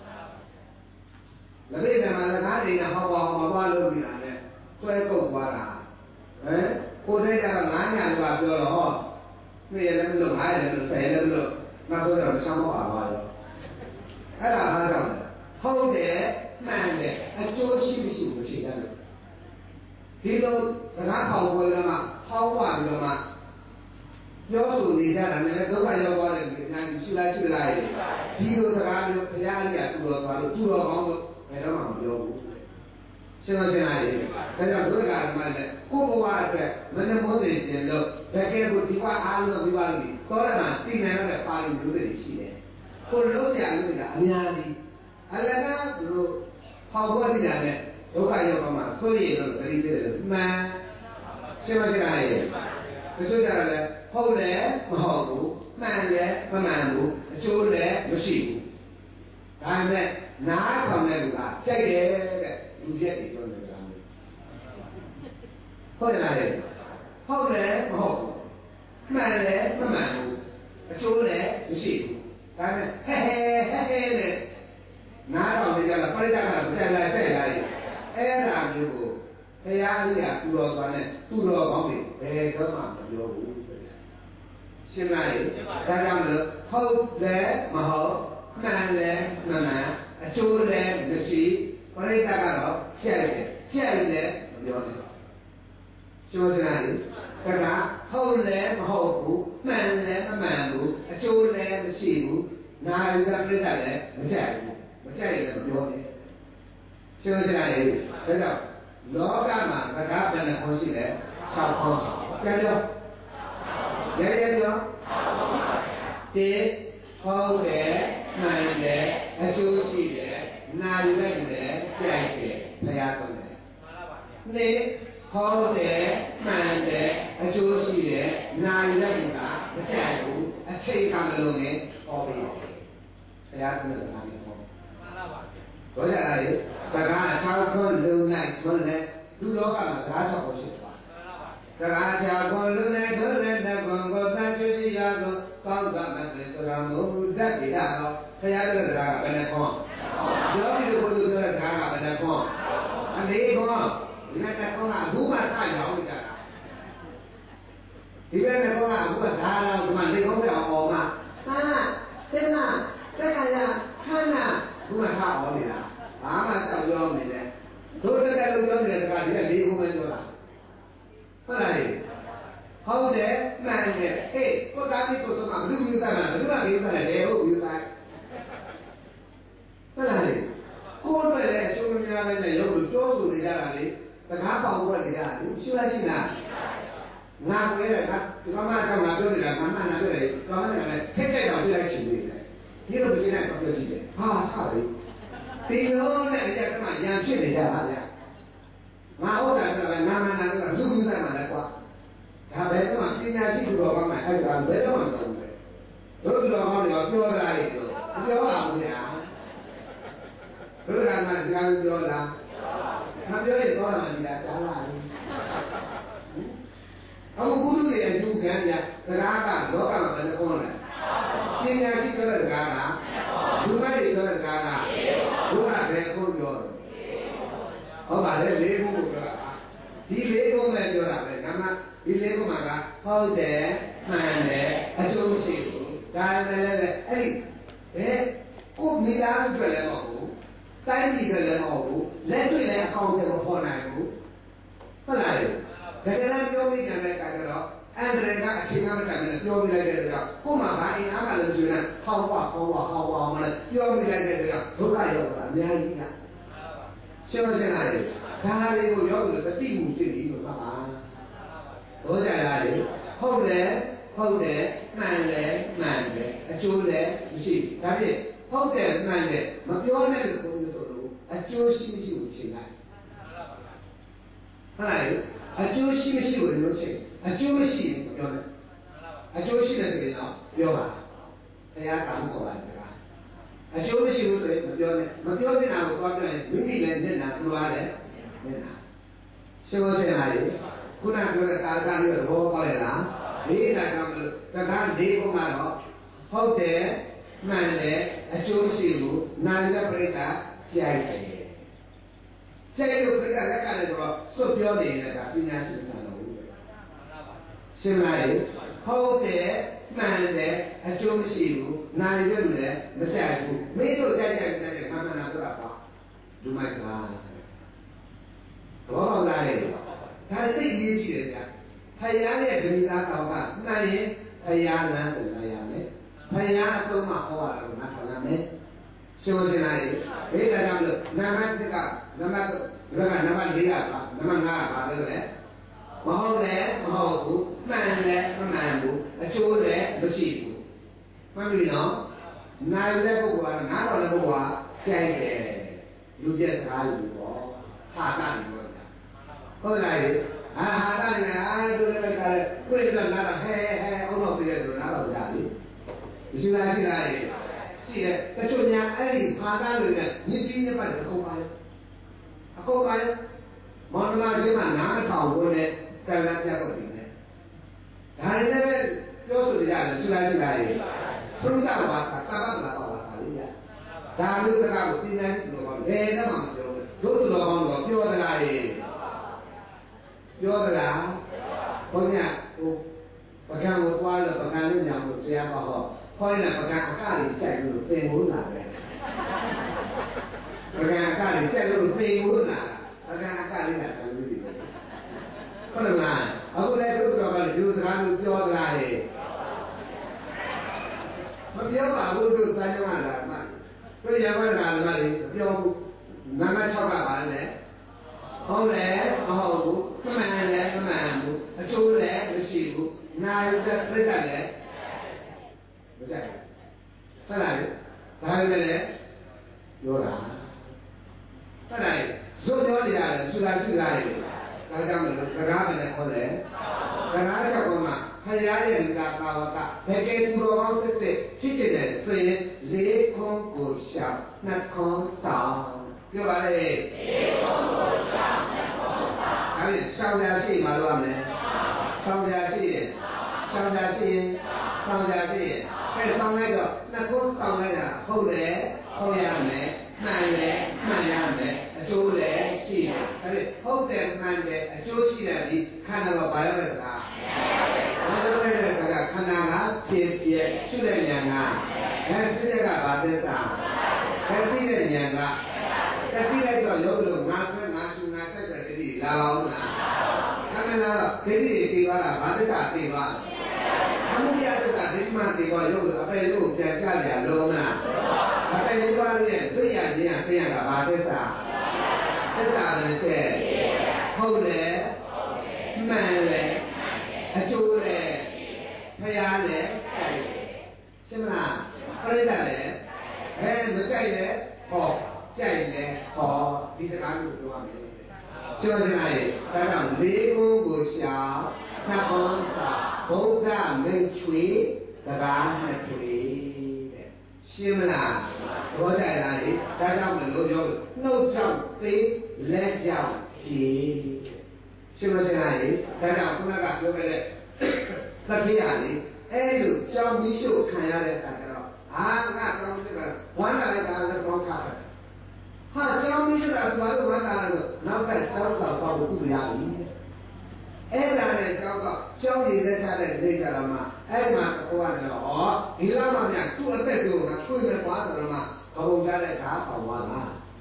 လက်ပိတ်တိုင်းမှာလက်ကားတွေနဲ့ဟောင်းပါဟောင်းပါသွားလို့နေတာနဲ့ဆွဲကုတ်သွားတာဟမ်ကိုယ်တည်းကတော့ငါးညာတော့ပြောတော့ဟောနှစ်ရက်လည်းမလို့ငါးရက်လည်းမလို့ဆယ်ရက်လည်းမလို့နောက်တော့တော့ဆောင်းတော့ပါသွားရောအဲ့ဒါအားကြောင့်ဟုတ်တယ်မှန်တယ်အကျိုးရှိမရှိဘူးရှိတယ်လို့ဒီလိုစကားပေါက်ပေါ်လာမှဟောင်းဝပြီးတော့မှပြောဆိုနေကြတာနဲ့ဒုက္ခရောက်သွားတယ်ဒီနိုင်ရှိလားရှိလားဒီလိုစကားမျိုးဘုရားကြီးကသူ့တော်သွားလို့သူ့တော်ကောင်းလို့ဘယ်တော့မှမပြောဘူးရှင်းမရှင်းလားဒါကြောင့်ဒုက္ခကမှလည်းကိုယ်ဘဝအတွက်မနှမိုးနေခြင်းလို့တကယ်ကိုဒီကအားလုံးပြီးပါလို့သောရဏသိနိုင်တဲ့ပါဠိမျိုးတွေရှိတယ်ကိုလုံးကြလို့ကအများကြီးအလကားတို့ဟောပေါ်ကြည့်ရတယ်ဒုက္ခရောက်မှဆိုရည်လို့တတိသေးတယ်မှန်ရှင်းမရှင်းလားဒီဆိုကြတယ်ဟုတ်တယ်မဟုတ်ဘူးမှန်တယ်မမှန်ဘူးအကျိုးလည်းမရှိဘူးဒါပေမဲ့နားထောင်တဲ့လူကကြိုက်တယ်တဲ့လူပြည့်ပြောနေတာဟုတ်တယ်လားဟုတ်တယ်မဟုတ်ဘူးမှန်တယ်မမှန်ဘူးအကျိုးလည်းမရှိဘူးဒါနဲ့ဟဲ့ဟဲ့ဟဲ့ဟဲ့နဲ့နားထောင်နေကြတာပရိသတ်ကပြန်လာဆက်လာတယ်အဲ့ဒါမျိုးကိုဘုရားကြီးကသူတော်သွားနဲ့သူတော်ကောင်းတွေဘယ်တော့မှမပြောဘူးရှင်းလားဒါကြောင့်မလို့ဟုတ်တယ်မဟုတ်မှန်တယ်မမှန်အကျိုးလည်းမရှိပရိသတ်ကတော့ချက်တယ်ချက်တယ်မပြောနဲ့ရှင်းလားဒါကဟုတ်လည်းမဟုတ်ဘူးမှန်လည်းမမှန်ဘူးအကျိုးလည်းမရှိဘူးနာရီကပြိတ္တလည်းမချက်ဘူးမချက်ရင်လည်းမပြောနဲ့ရှင်းလားဒါကြောင့်လောကမှာစကားဘယ်နှခေါ်ရှိလဲ၆ခေါ်ကြပြောရရပြောတေဟုတ်တယ်မှန်တယ်အကျိုးရှိတယ်နာရီလည်းလည်းကြိုက်တယ်ဘုရားဆုံးတယ်နေဟုတ်တယ်မှန်တယ်အကျိုးရှိတယ်နာရီလည်းကမကြိုက်ဘူးအချိန်ကမလုံးနဲ့ဟောပြီးဘုရားဆုံးတယ်နာရီဟောမှန်ပါပါဘုရားလေစကားအချောင်းခွန်းလုံနိုင်ခွန်းနဲ့လူလောကမှာစကား၆ခေါ်ရှိတယ်စကားချခွန်လူနဲ့ဒုလည်းတကွန်ကိုသံသိစီရကိုကောင်းသမတ်ဆိုရမူဓာတ်တိရတော့ဘုရားရဲ့စကားကဘယ်နဲ့ခွန်ပြောပြီးလို့ဘုရားရဲ့စကားကဘယ်နဲ့ခွန်အလေးခွန်ဒီနဲ့ခွန်ကအခုမှစရောက်နေတာဒီဘက်နဲ့ခွန်ကအခုကဒါတော့ဒီမှာလေကုန်းပြောင်းအောင်မှာဟာတင်းလားတက္ကရာခန္ဓာအခုမှထားအောင်နေတာဘာမှတောက်ပြောနေတယ်တို့တက်တက်လို့ပြောနေတဲ့စကားဒီကလေးခုပဲပြောတာဟုတ်လားဟုတ်တယ်မှန်တယ်ဟေးကိုတာမီကိုဆိုမှဘယ်လိုယူတာလဲဘယ်လိုလဲယူတာလဲလေဟုတ်ယူတာဟုတ်လားကိုယ်တွေလည်းအကျိုးမများပဲနဲ့ရုပ်ကိုတိုးဆိုနေကြတာလေစကားပေါက်ွက်နေကြတာလေရှိလားရှိလားငါပြောတယ်ကဒီကမှတော့ငါပြောနေတာငါမှန်တာပြောတယ်ဒီကမှလည်းခက်ခက်တော့ပြလိုက်ချင်နေတယ်ဒီလိုပြနေတော့ပြောကြည့်တယ်ဟာဆောက်လေဒီလိုနဲ့အကြက်ကမှရံဖြစ်နေကြတာဗျာငါဟုတ်တာပြောတယ်ငါမှန်တာပြောလူလူတိုင်းမှာလည်းကွာဒါပဲတော့ပညာရှိသူတော်ကောင်းမှအဲ့ဒါဘယ်တော့မှမလုပ်ဘူးလေတို့သူတော်ကောင်းတွေကပြောတာလေပြောပြောပါဘူးဗျာတို့ကမှဒီကောင်ပြောလားမပြောရင်တော့မှဒီလားကြားလာတယ်အခုဘုသူရဲ့လူကံပြစကားကလောကမှာဘယ်နှကောလဲပညာရှိပြောတဲ့စကားကလူမိုက်တွေပြောတဲ့စကားကဘုရားဘယ်ကိုပြောတယ်ဟုတ်ပါလေလေးခုကိုပြောတာဒီလေးခုပဲပြောတာပဲဒါမှဒီလေးခုမှာကဟုတ်တယ်မှန်တယ်အကျိုးရှိဘူးဒါပေမဲ့လည်းအဲ့ဒီဘယ်ကိုမိသားစုတွေလည်းမဟုတ်ဘူးတိုင်းပြည်တွေလည်းမဟုတ်ဘူးလက်တွေ့လည်းအကောင့်တွေမပေါ်နိုင်ဘူးဟုတ်လားဒါကြတဲ့ပြောမိတဲ့အခါကျတော့အန္တရာယ်ကအချိန်ကမတတ်ဘူးပြောပြလိုက်တဲ့အခါကိုယ်မှဘာအင်အားကလည်းမရှိဘူးဟောင်းဝါဟောင်းဝါဟောင်းဝါမလဲပြောပြလိုက်တဲ့အခါဒုက္ခရောက်တာအများကြီးကရှင်းမရှင်းလားဒါတွေကိုရောက်လို့တတိမှုဖြစ်ပြီးမှာပါဘုရားလားလေဟုတ်တယ်ဟုတ်တယ်မှန်တယ်မှန်တယ်အကျိုးလည်းမရှိဒါဖြင့်ဟုတ်တယ်မှန်တယ်မပြောနဲ့လို့ဘုရားဆိုလို့အကျိုးရှိမရှိကိုချိန်လိုက်ဟုတ်လားအကျိုးရှိမရှိကိုလို့ချိန်အကျိုးမရှိရင်မပြောနဲ့အကျိုးရှိတယ်ဆိုရင်တော့ပြောပါတရားကံခေါ်ပါတယ်ကွာအကျိုးမရှိဘူးဆိုရင်မပြောနဲ့မပြောတဲ့နာကိုသွားပြောရင်မိမိလည်းမျက်နှာပြသွားတယ်မျက်နှာရှင်းလို့ရှင်းလားလေခုနပြောတဲ့ကာလကလေးတော့ဘောပေါက်ရလားဒီနာကမလို့တခါဒီဘုံကတော့ဟုတ်တယ်မှန်တယ်အကျိုးရှိဘူးနာရပြိတ္တာကြိုက်တယ်ကြိုက်လို့ပြိတ္တာလက်ခံတယ်ဆိုတော့စွတ်ပြောနေတယ်ကပညာရှိမှန်တော့ဘူးရှင်းလားလေဟုတ်တယ်မှန်တယ်အကျိုးမရှိဘူးနာရပြလည်းမကြိုက်ဘူးမင်းတို့ကြိုက်တဲ့ကြိုက်တဲ့မှန်မှန်လားဆိုတာပါလူမိုက်လားဘောပေါက်လာတယ်ဒါသိရေးရှိတယ်ဗျာဖယားရဲ့ဗိသာတော်ကမှန်ရင်ဖယားလမ်းကိုလာရမယ်ဖယားအသုံးမှဟောရတော့နားထောင်ရမယ်ရှင်းရှင်းလားဘိဒါကြောင့်လို့နံပါတ်တစ်ကနံပါတ်ဘယ်ကနံပါတ်လေးကပါနံပါတ်ငါးကပါလဲလေမဟုတ်လေမဟုတ်ဘူးမှန်လေမမှန်ဘူးအကျိုးလည်းမရှိဘူးမှန်ပြီနော်နိုင်တဲ့ပုဂ္ဂိုလ်ကနားတော်တဲ့ပုဂ္ဂိုလ်ကကြိုက်တယ်လူကျက်သားလူပေါ့ဟာတာလူပေါ့ဟုတ်လားလေအာဟာတာနေအားတို့လည်းကလည်းကိုယ်ကလာတာဟဲဟဲအောင်တော့ပြည့်တယ်နားတော့ကြာပြီမရှိလားရှိလားရှိတယ်တချို့ညာအဲ့ဒီဟာတာတွေနဲ့ညစ်ပြီးညစ်ပတ်တယ်အကုန်ပါလေအကုန်ပါလေမောင်လာချင်းမှာနားထောင်ဖို့နဲ့ကလန်းပြတ်ဖို့နေတယ်ဒါတွေလည်းပြောဆိုရတယ်ရှိလားရှိလားသုဒ္ဓဝါစာသာဗလာပါပါလေးရဒါလို့တကားကိုသိနေတယ်လို့ဘယ်တော့မှမပြောဘူးတို့တော်ကောင်းတော့ပြောသလားလေပြောသလားဘုန်းကြီးဟိုပကံကိုသွားလို့ပကံလေးညာကိုတရားပါဟောခေါင်းနဲ့ပကံအကလေးကြိုက်လို့သင်ဖို့လာတယ်ပကံအကလေးကြိုက်လို့သင်ဖို့လာပကံအကလေးကတန်လို့ဒီဟုတ်လားအခုလည်းတို့တော်ကလူစကားလို့ပြောသလားလေမပြောပါဘူးတို့စာကြောင်းလာမှတို့ရပါလားမလေးပြောဘူးနံပါတ်၆ကပါလဲဟုတ်တယ်မဟုတ်ဘူးမှန်တယ်မမှန်ဘူးအကျိုးလည်းမရှိဘူးနာရတဲ့ပြိတ္တလည်းမကြိုက်ဘူးဟုတ်လားဒါပဲလေပြောတာဟုတ်လားဇွတ်ပြောနေရတယ်သူလားသူလားလေဒါကြောင့်မလို့စကားပဲနဲ့ခေါ်တယ်စကားကြောင့်မှဖရာရဲ့လာပါဝကဘယ်ကဲသူတော်ကောင်းတစ်သက်ဖြစ်နေတယ်ဆိုရင်လေးခွန်ကိုရှောင်းနှစ်ခွန်ဆောင်ပြောပါလေလေးခွန်ကိုရှောင်းနှစ်ခွန်ဆောင်အဲ့ဒီရှောင်းရရှိမှလို့ရမယ်ရှောင်းရရှိရင်ရှောင်းရရှိရင်ရှောင်းရရှိရင်အဲဆောင်လိုက်တော့နှစ်ခွန်ဆောင်လိုက်တာဟုတ်တယ်ဟုတ်ရမယ်မှန်တယ်မှန်ရမယ်အကျိုးလည်းရှိတယ်အဲ့ဒီဟုတ်တယ်မှန်တယ်အကျိုးရှိတယ်ဒီခန္ဓာကဘာလို့လဲဆိုတာဘာလို့လဲဆိုတာခန္ဓာကဖြစ်ပြရှုတဲ့ဉာဏ်ကအဲဖြစ်တဲ့ကဘာသစ္စာအဲသိတဲ့ဉာဏ်ကတတိလိုက်တော့ရုပ်လို့ငါဆွဲငါရှုငါဆက်တဲ့တိလာအောင်လားခန္ဓာကတော့ဒိဋ္ဌိတွေသိသွားတာဘာသစ္စာသိသွားအမှုရသစ္စာဒိဋ္ဌိမှသိသွားရုပ်လို့အပေလို့ပြန်ကြကြလုံးလားအပေလေးပါးရဲ့သိရခြင်းအသိရကဘာသစ္စာသစ္စာလည်းတဲ့ဟုတ်တယ်မှန်တယ်အကျိုးလည်းဖရာလည်းရှင်းမလားပြိတ္တလည်းအဲမကြိုက်လည်းဟောကြိုက်လည်းဟောဒီစကားကိုပြောရမယ်ရှင်းမလားဒါကြောင့်လေးခုကိုရှာသတ်ဘောသာဘုရားမိတ်ချွေစကားနဲ့ချွေတဲ့ရှင်းမလားဘောကြိုက်လားလေဒါကြောင့်မလို့ပြောနှုတ်ကြောင့်သေးလက်ကြောင့်ကြည်ရှင်းမလားလေဒါကြောင့်ခုနကပြောခဲ့တဲ့သတိရလေအဲ့လိုကြောင်ပြီးရှုခံရတဲ့အခါကျတော့အာငါကြောင်စစ်ကဝမ်းလာလိုက်တာလည်းကောင်းထားတယ်ဟာကြောင်ပြီးရှုတာသူကဝမ်းလာလို့နောက်ကကြောင်တော့ပေါ့ကုသရပြီအဲ့ဒါနဲ့ကြောင်တော့ကြောင်ရည်လက်ထားတဲ့နေကြတော့မှအဲ့မှာဟိုကတော့ဩဒီလောက်မှများသူ့အသက်ကိုငါချွေးမယ်ကွာဆိုတော့မှဘုံကြားတဲ့ဓာတ်ဆောင်သွားတာ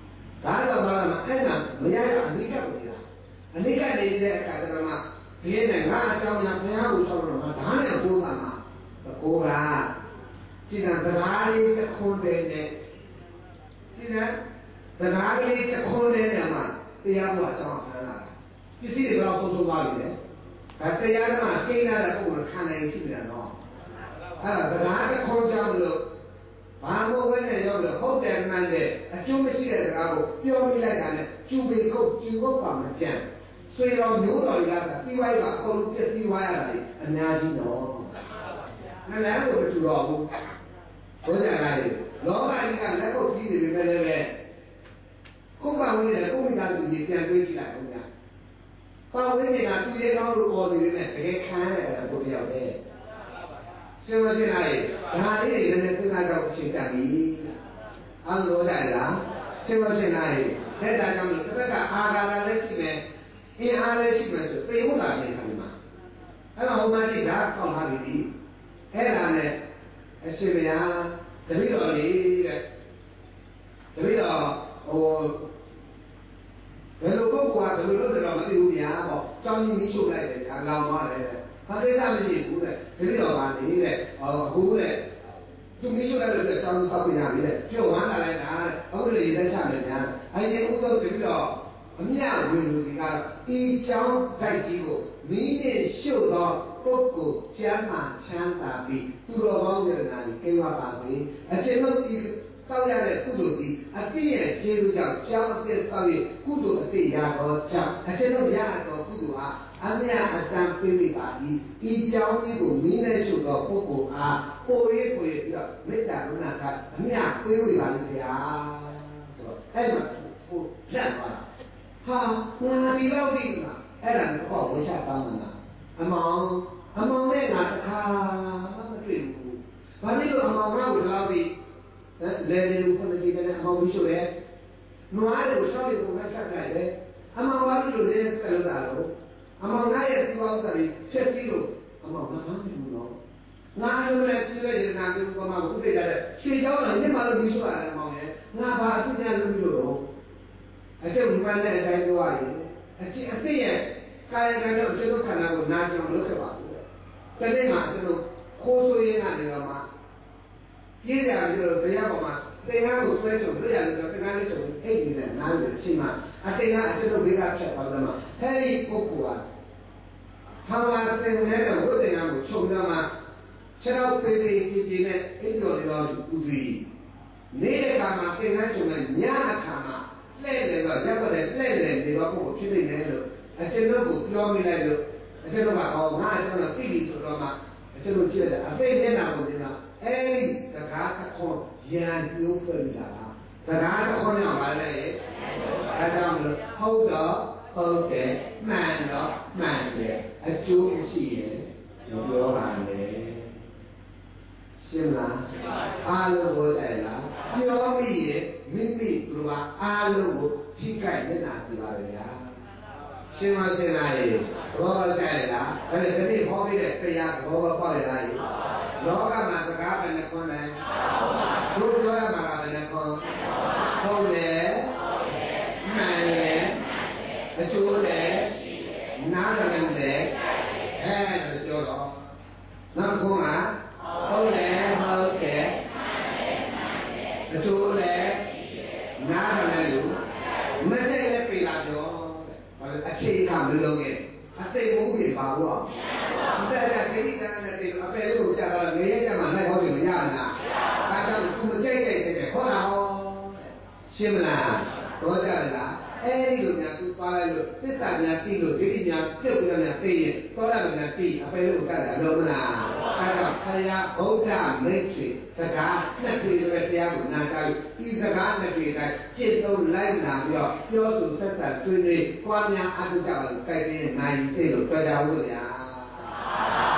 ဒါတော့ဘာလဲအဲ့ဒါမရရအနိကကိုနေတာအနိကနေတဲ့အခါကျတော့မှဒီနေ့ငါအကြောင်းများဘုရားကိုဆောက်တော့မှဒါနဲ့ကိုးတာမှာကိုးကကျင်တဲ့တရားလေးတစ်ခုတည်းနဲ့ကျင်တဲ့တရားလေးတစ်ခုတည်းနဲ့မှတရားဘုရားအကြောင်းခံလာတာပစ္စည်းတွေတော့ပုံဆုံးသွားပြီလေဒါတရားဓမ္မကိန်းလာတဲ့ပုံကိုခံနိုင်ရှိနေတာနော်အဲ့ဒါတရားတစ်ခုကြောင့်လို့ဘာမို့ပဲနဲ့ရောက်လို့ဟုတ်တယ်မှန်တယ်အကျိုးမရှိတဲ့စကားကိုပြောမိလိုက်တာနဲ့ကျူပေကုတ်ကျူကုတ်ပါမကြံဆွေတော်မျိုးတော်တွေကပြီးဝိုင်းကအကုန်လုံးပြည့်စည်သွားရတာလေအများကြီးတော့ငါလည်းကိုမတူတော့ဘူးဘုရားကလည်းလောကကြီးကလက်ကုတ်ကြီးနေပြီပဲလေပဲကိုယ်ပါဝင်တယ်ကိုယ်မိသားစုကြီးပြန်တွေးကြည့်လိုက်ဘုရားပါဝင်နေတာသူရဲ့ကောင်းလို့ပေါ်နေတယ်နဲ့တကယ်ခံရတယ်ဘုရားပဲရှင်းမရှင်းလားဒါလေးတွေလည်းစဉ်းစားကြည့်ရှင်းတတ်ပြီအားလို့ရတယ်လားရှင်းမရှင်းလားတဲ့ဒါကြောင့်တစ်ခါကအာဃာတလည်းရှိမယ်အင်းအားလည်းရှိမယ်ဆိုသေဟုတ်တာနေတယ်မှာအဲ့တော့ဟိုမှာဒီဒါကောက်ထားပြီအဲ့ဒါနဲ့အရှင်ဘုရားတပည့်တော်လေးတဲ့တပည့်တော်ဟိုဘယ်လိုပုဂ္ဂိုလ်ကဘယ်လိုလုပ်တယ်တော့မသိဘူးဗျာပေါ့ကြောင်းကြီးမိရှုလိုက်တယ်ဗျာလောင်သွားတယ်ဘာကိစ္စမရှိဘူးတဲ့တပည့်တော်ပါနေတဲ့ဟောအခုတဲ့သူမိရှုလိုက်လို့ကြောင်းဆောက်ပြရပြီတဲ့ပြုတ်ဝမ်းလာလိုက်တာတဲ့အခုလေလက်ချမယ်ဗျာအဲ့ဒီဥသောတပည့်တော်အမြတ်ဝင်လူတွေကဒီကြောင်းတိုက်ကြီးကိုမိနဲ့ရှုသောပုဂ္ဂိုလ်ကျမ်းမှချမ်းသာပြီးသူတော်ကောင်းယရနာကြီးကိဝပါစေအရှင်တို့ဒီတောက်ရတဲ့ကုသိုလ်ဒီအပြည့်ရဲ့ခြေလူကြောင့်ကျောင်းအပြည့်တောက်ရကုသိုလ်အပြည့်ရတော့ကြောင့်အရှင်တို့ရတော်ကုသိုလ်ဟာအမြတ်အတန်ပေးမိပါသည်ဒီကြောင်းကြီးကိုမိနဲ့ရှုသောပုဂ္ဂိုလ်အားပို့ရေးပို့ရေးပြီးတော့မေတ္တာကရုဏာကအမြတ်ပေးဝေပါလိမ့်ဗျာအဲ့ဒါကိုပြတ်သွားဟာငါဒီလောက်ဒီမှာအဲ့ဒါကိုဝေချတောင်းမှာအမောင်အမောင်နဲ့ငါတခါမှမတွေ့ဘူးဘာလို့အမောင်ကဝေလောက်ပြီးလဲလေလူคนကြီးနဲ့အမောင်ပြီးဆိုရဲနွားတွေကိုရှောက်တွေကိုမဆက်ကြတယ်အမောင်ကလို့လဲဆက်လို့တာလို့အမောင်ကရဲ့ဒီဝါဥစ္စာတွေဖြစ်ပြီးလို့အမောင်ကမှမဖြစ်ဘူးတော့ငါတို့လည်းပြည့်ရတဲ့နာမျိုးကမှဘုရားတဲ့ရွှေเจ้าလည်းညမလို့ပြီးဆိုရတယ်အမောင်ရဲ့ငါဘာအသိဉာဏ်လို့ပြီးလို့အကျုပ်ဒီမှန်းတဲ့အတိုင်းပြောရရင်အကျင့်အသိရဲ့ကာယကံတော့ကျွန်တော်ခန္ဓာကိုနာကျင်လို့ခဲ့ပါဘူး။တနေ့မှာကျွန်တော်ခိုးဆိုရင်းကနေတော့မှပြည့်ရတယ်ပြီးတော့တရားပေါ်မှာသင်္ကန်းကိုဆွဲချုံလွတ်ရတယ်ဆိုတော့သင်္ကန်းလေးချုံအိတ်နေတဲ့နားနေအချိန်မှာအတိတ်ကအကျွန်တော်ဘေးကဖြတ်သွားတယ်မှာအဲဒီပုဂ္ဂိုလ်ကဘာဝသင်္ကန်းနဲ့ဝိသင်္ကန်းကိုချုံတော့မှခြေတော်ပေးပေးကြည်ကြည်နဲ့အိတ်တော်လေးတော်ဥသီနေတဲ့အခါမှာသင်္ကန်းချုံနဲ့ညအခါမှာလှည့်တယ်တော့ရက်ွက်တယ်လှည့်တယ်ဒီတော့ကိုဖြစ်နေတယ်လို့အကျွန်ုပ်ကိုပြောမိလိုက်လို့အကျွန်ုပ်ကဟောငါအကျွန်ုပ်သိပြီဆိုတော့မှအကျွန်ုပ်ကြည့်တယ်အသိမျက်နှာကိုဒီမှာအဲဒီစကားတစ်ခေါက်ရန်ပြိုးဖွဲ့မိတာလားစကားတစ်ခေါက်ရောက်ပါလေအဲဒါမလို့ဟုတ်တော့ဟုတ်တယ်မှန်တော့မှန်တယ်အကျိုးရှိရဲ့ပြောပါလေရှင်းလားအားလုံးဟောတယ်လားပြောမိရဲ့မိမိသူကအားလုံးကိုထိခိုက်နေတာပြပါလေဗျာရှင်းမရှင်းလားရေဘောကြရလားအဲ့ဒါဒီဟောပြီးတဲ့တရားဘောပေါက်ရလားရေလောကမှာစကားပဲနဲ့ခွန်းတယ်ဘုပြောရမှာကပဲနဲ့ခွန်းဟုတ်တယ်မှန်တယ်အကျိုးတယ်နားတယ်တယ်အဲ့ဒါပြောတော့နောက်ခွန်းကဟုတ်တယ်ဟုတ်တယ်အကျိုးတယ်နားတယ်လို့မတည့်လည်းပြေလာတော့အခြေခံမလုံးရဲ့အသိမှုတွေပါဘူးအောင်တဲ့တဲ့ဒီကနေ့နဲ့ဒီအပယ်လေးကိုကြာတော့ငရဲကျမှလိုက်ဟောတယ်မရလားဒါကြောင့်သူမကြိုက်တဲ့တဲ့ခေါ်တာဟောရှင်းမလားတော့ကြလားအဲဒီလိုများသူပါလိုက်လို့သစ္စာများသိလို့ဒီလိုများပြုတ်ပြီးတော့သိရင်သောတာပန်များသိအပယ်လေးကိုကြာတာလုံးမလားအဲဒါဆရာဗုဒ္ဓမိတ်ဆွေစကားနှစ်ပြေပဲတရားကိုနာကြလို့ဒီစကားနှစ်ပြေတိုင်းကျင့်သုံးလိုက်လာပြီးတော့ပြောဆိုဆက်ဆက်တွင်တွင်ကြွားများအားထုတ်ကြပါလို့ကြိုက်တဲ့နိုင်သိလို့တွေ့ကြဘူးဗျာ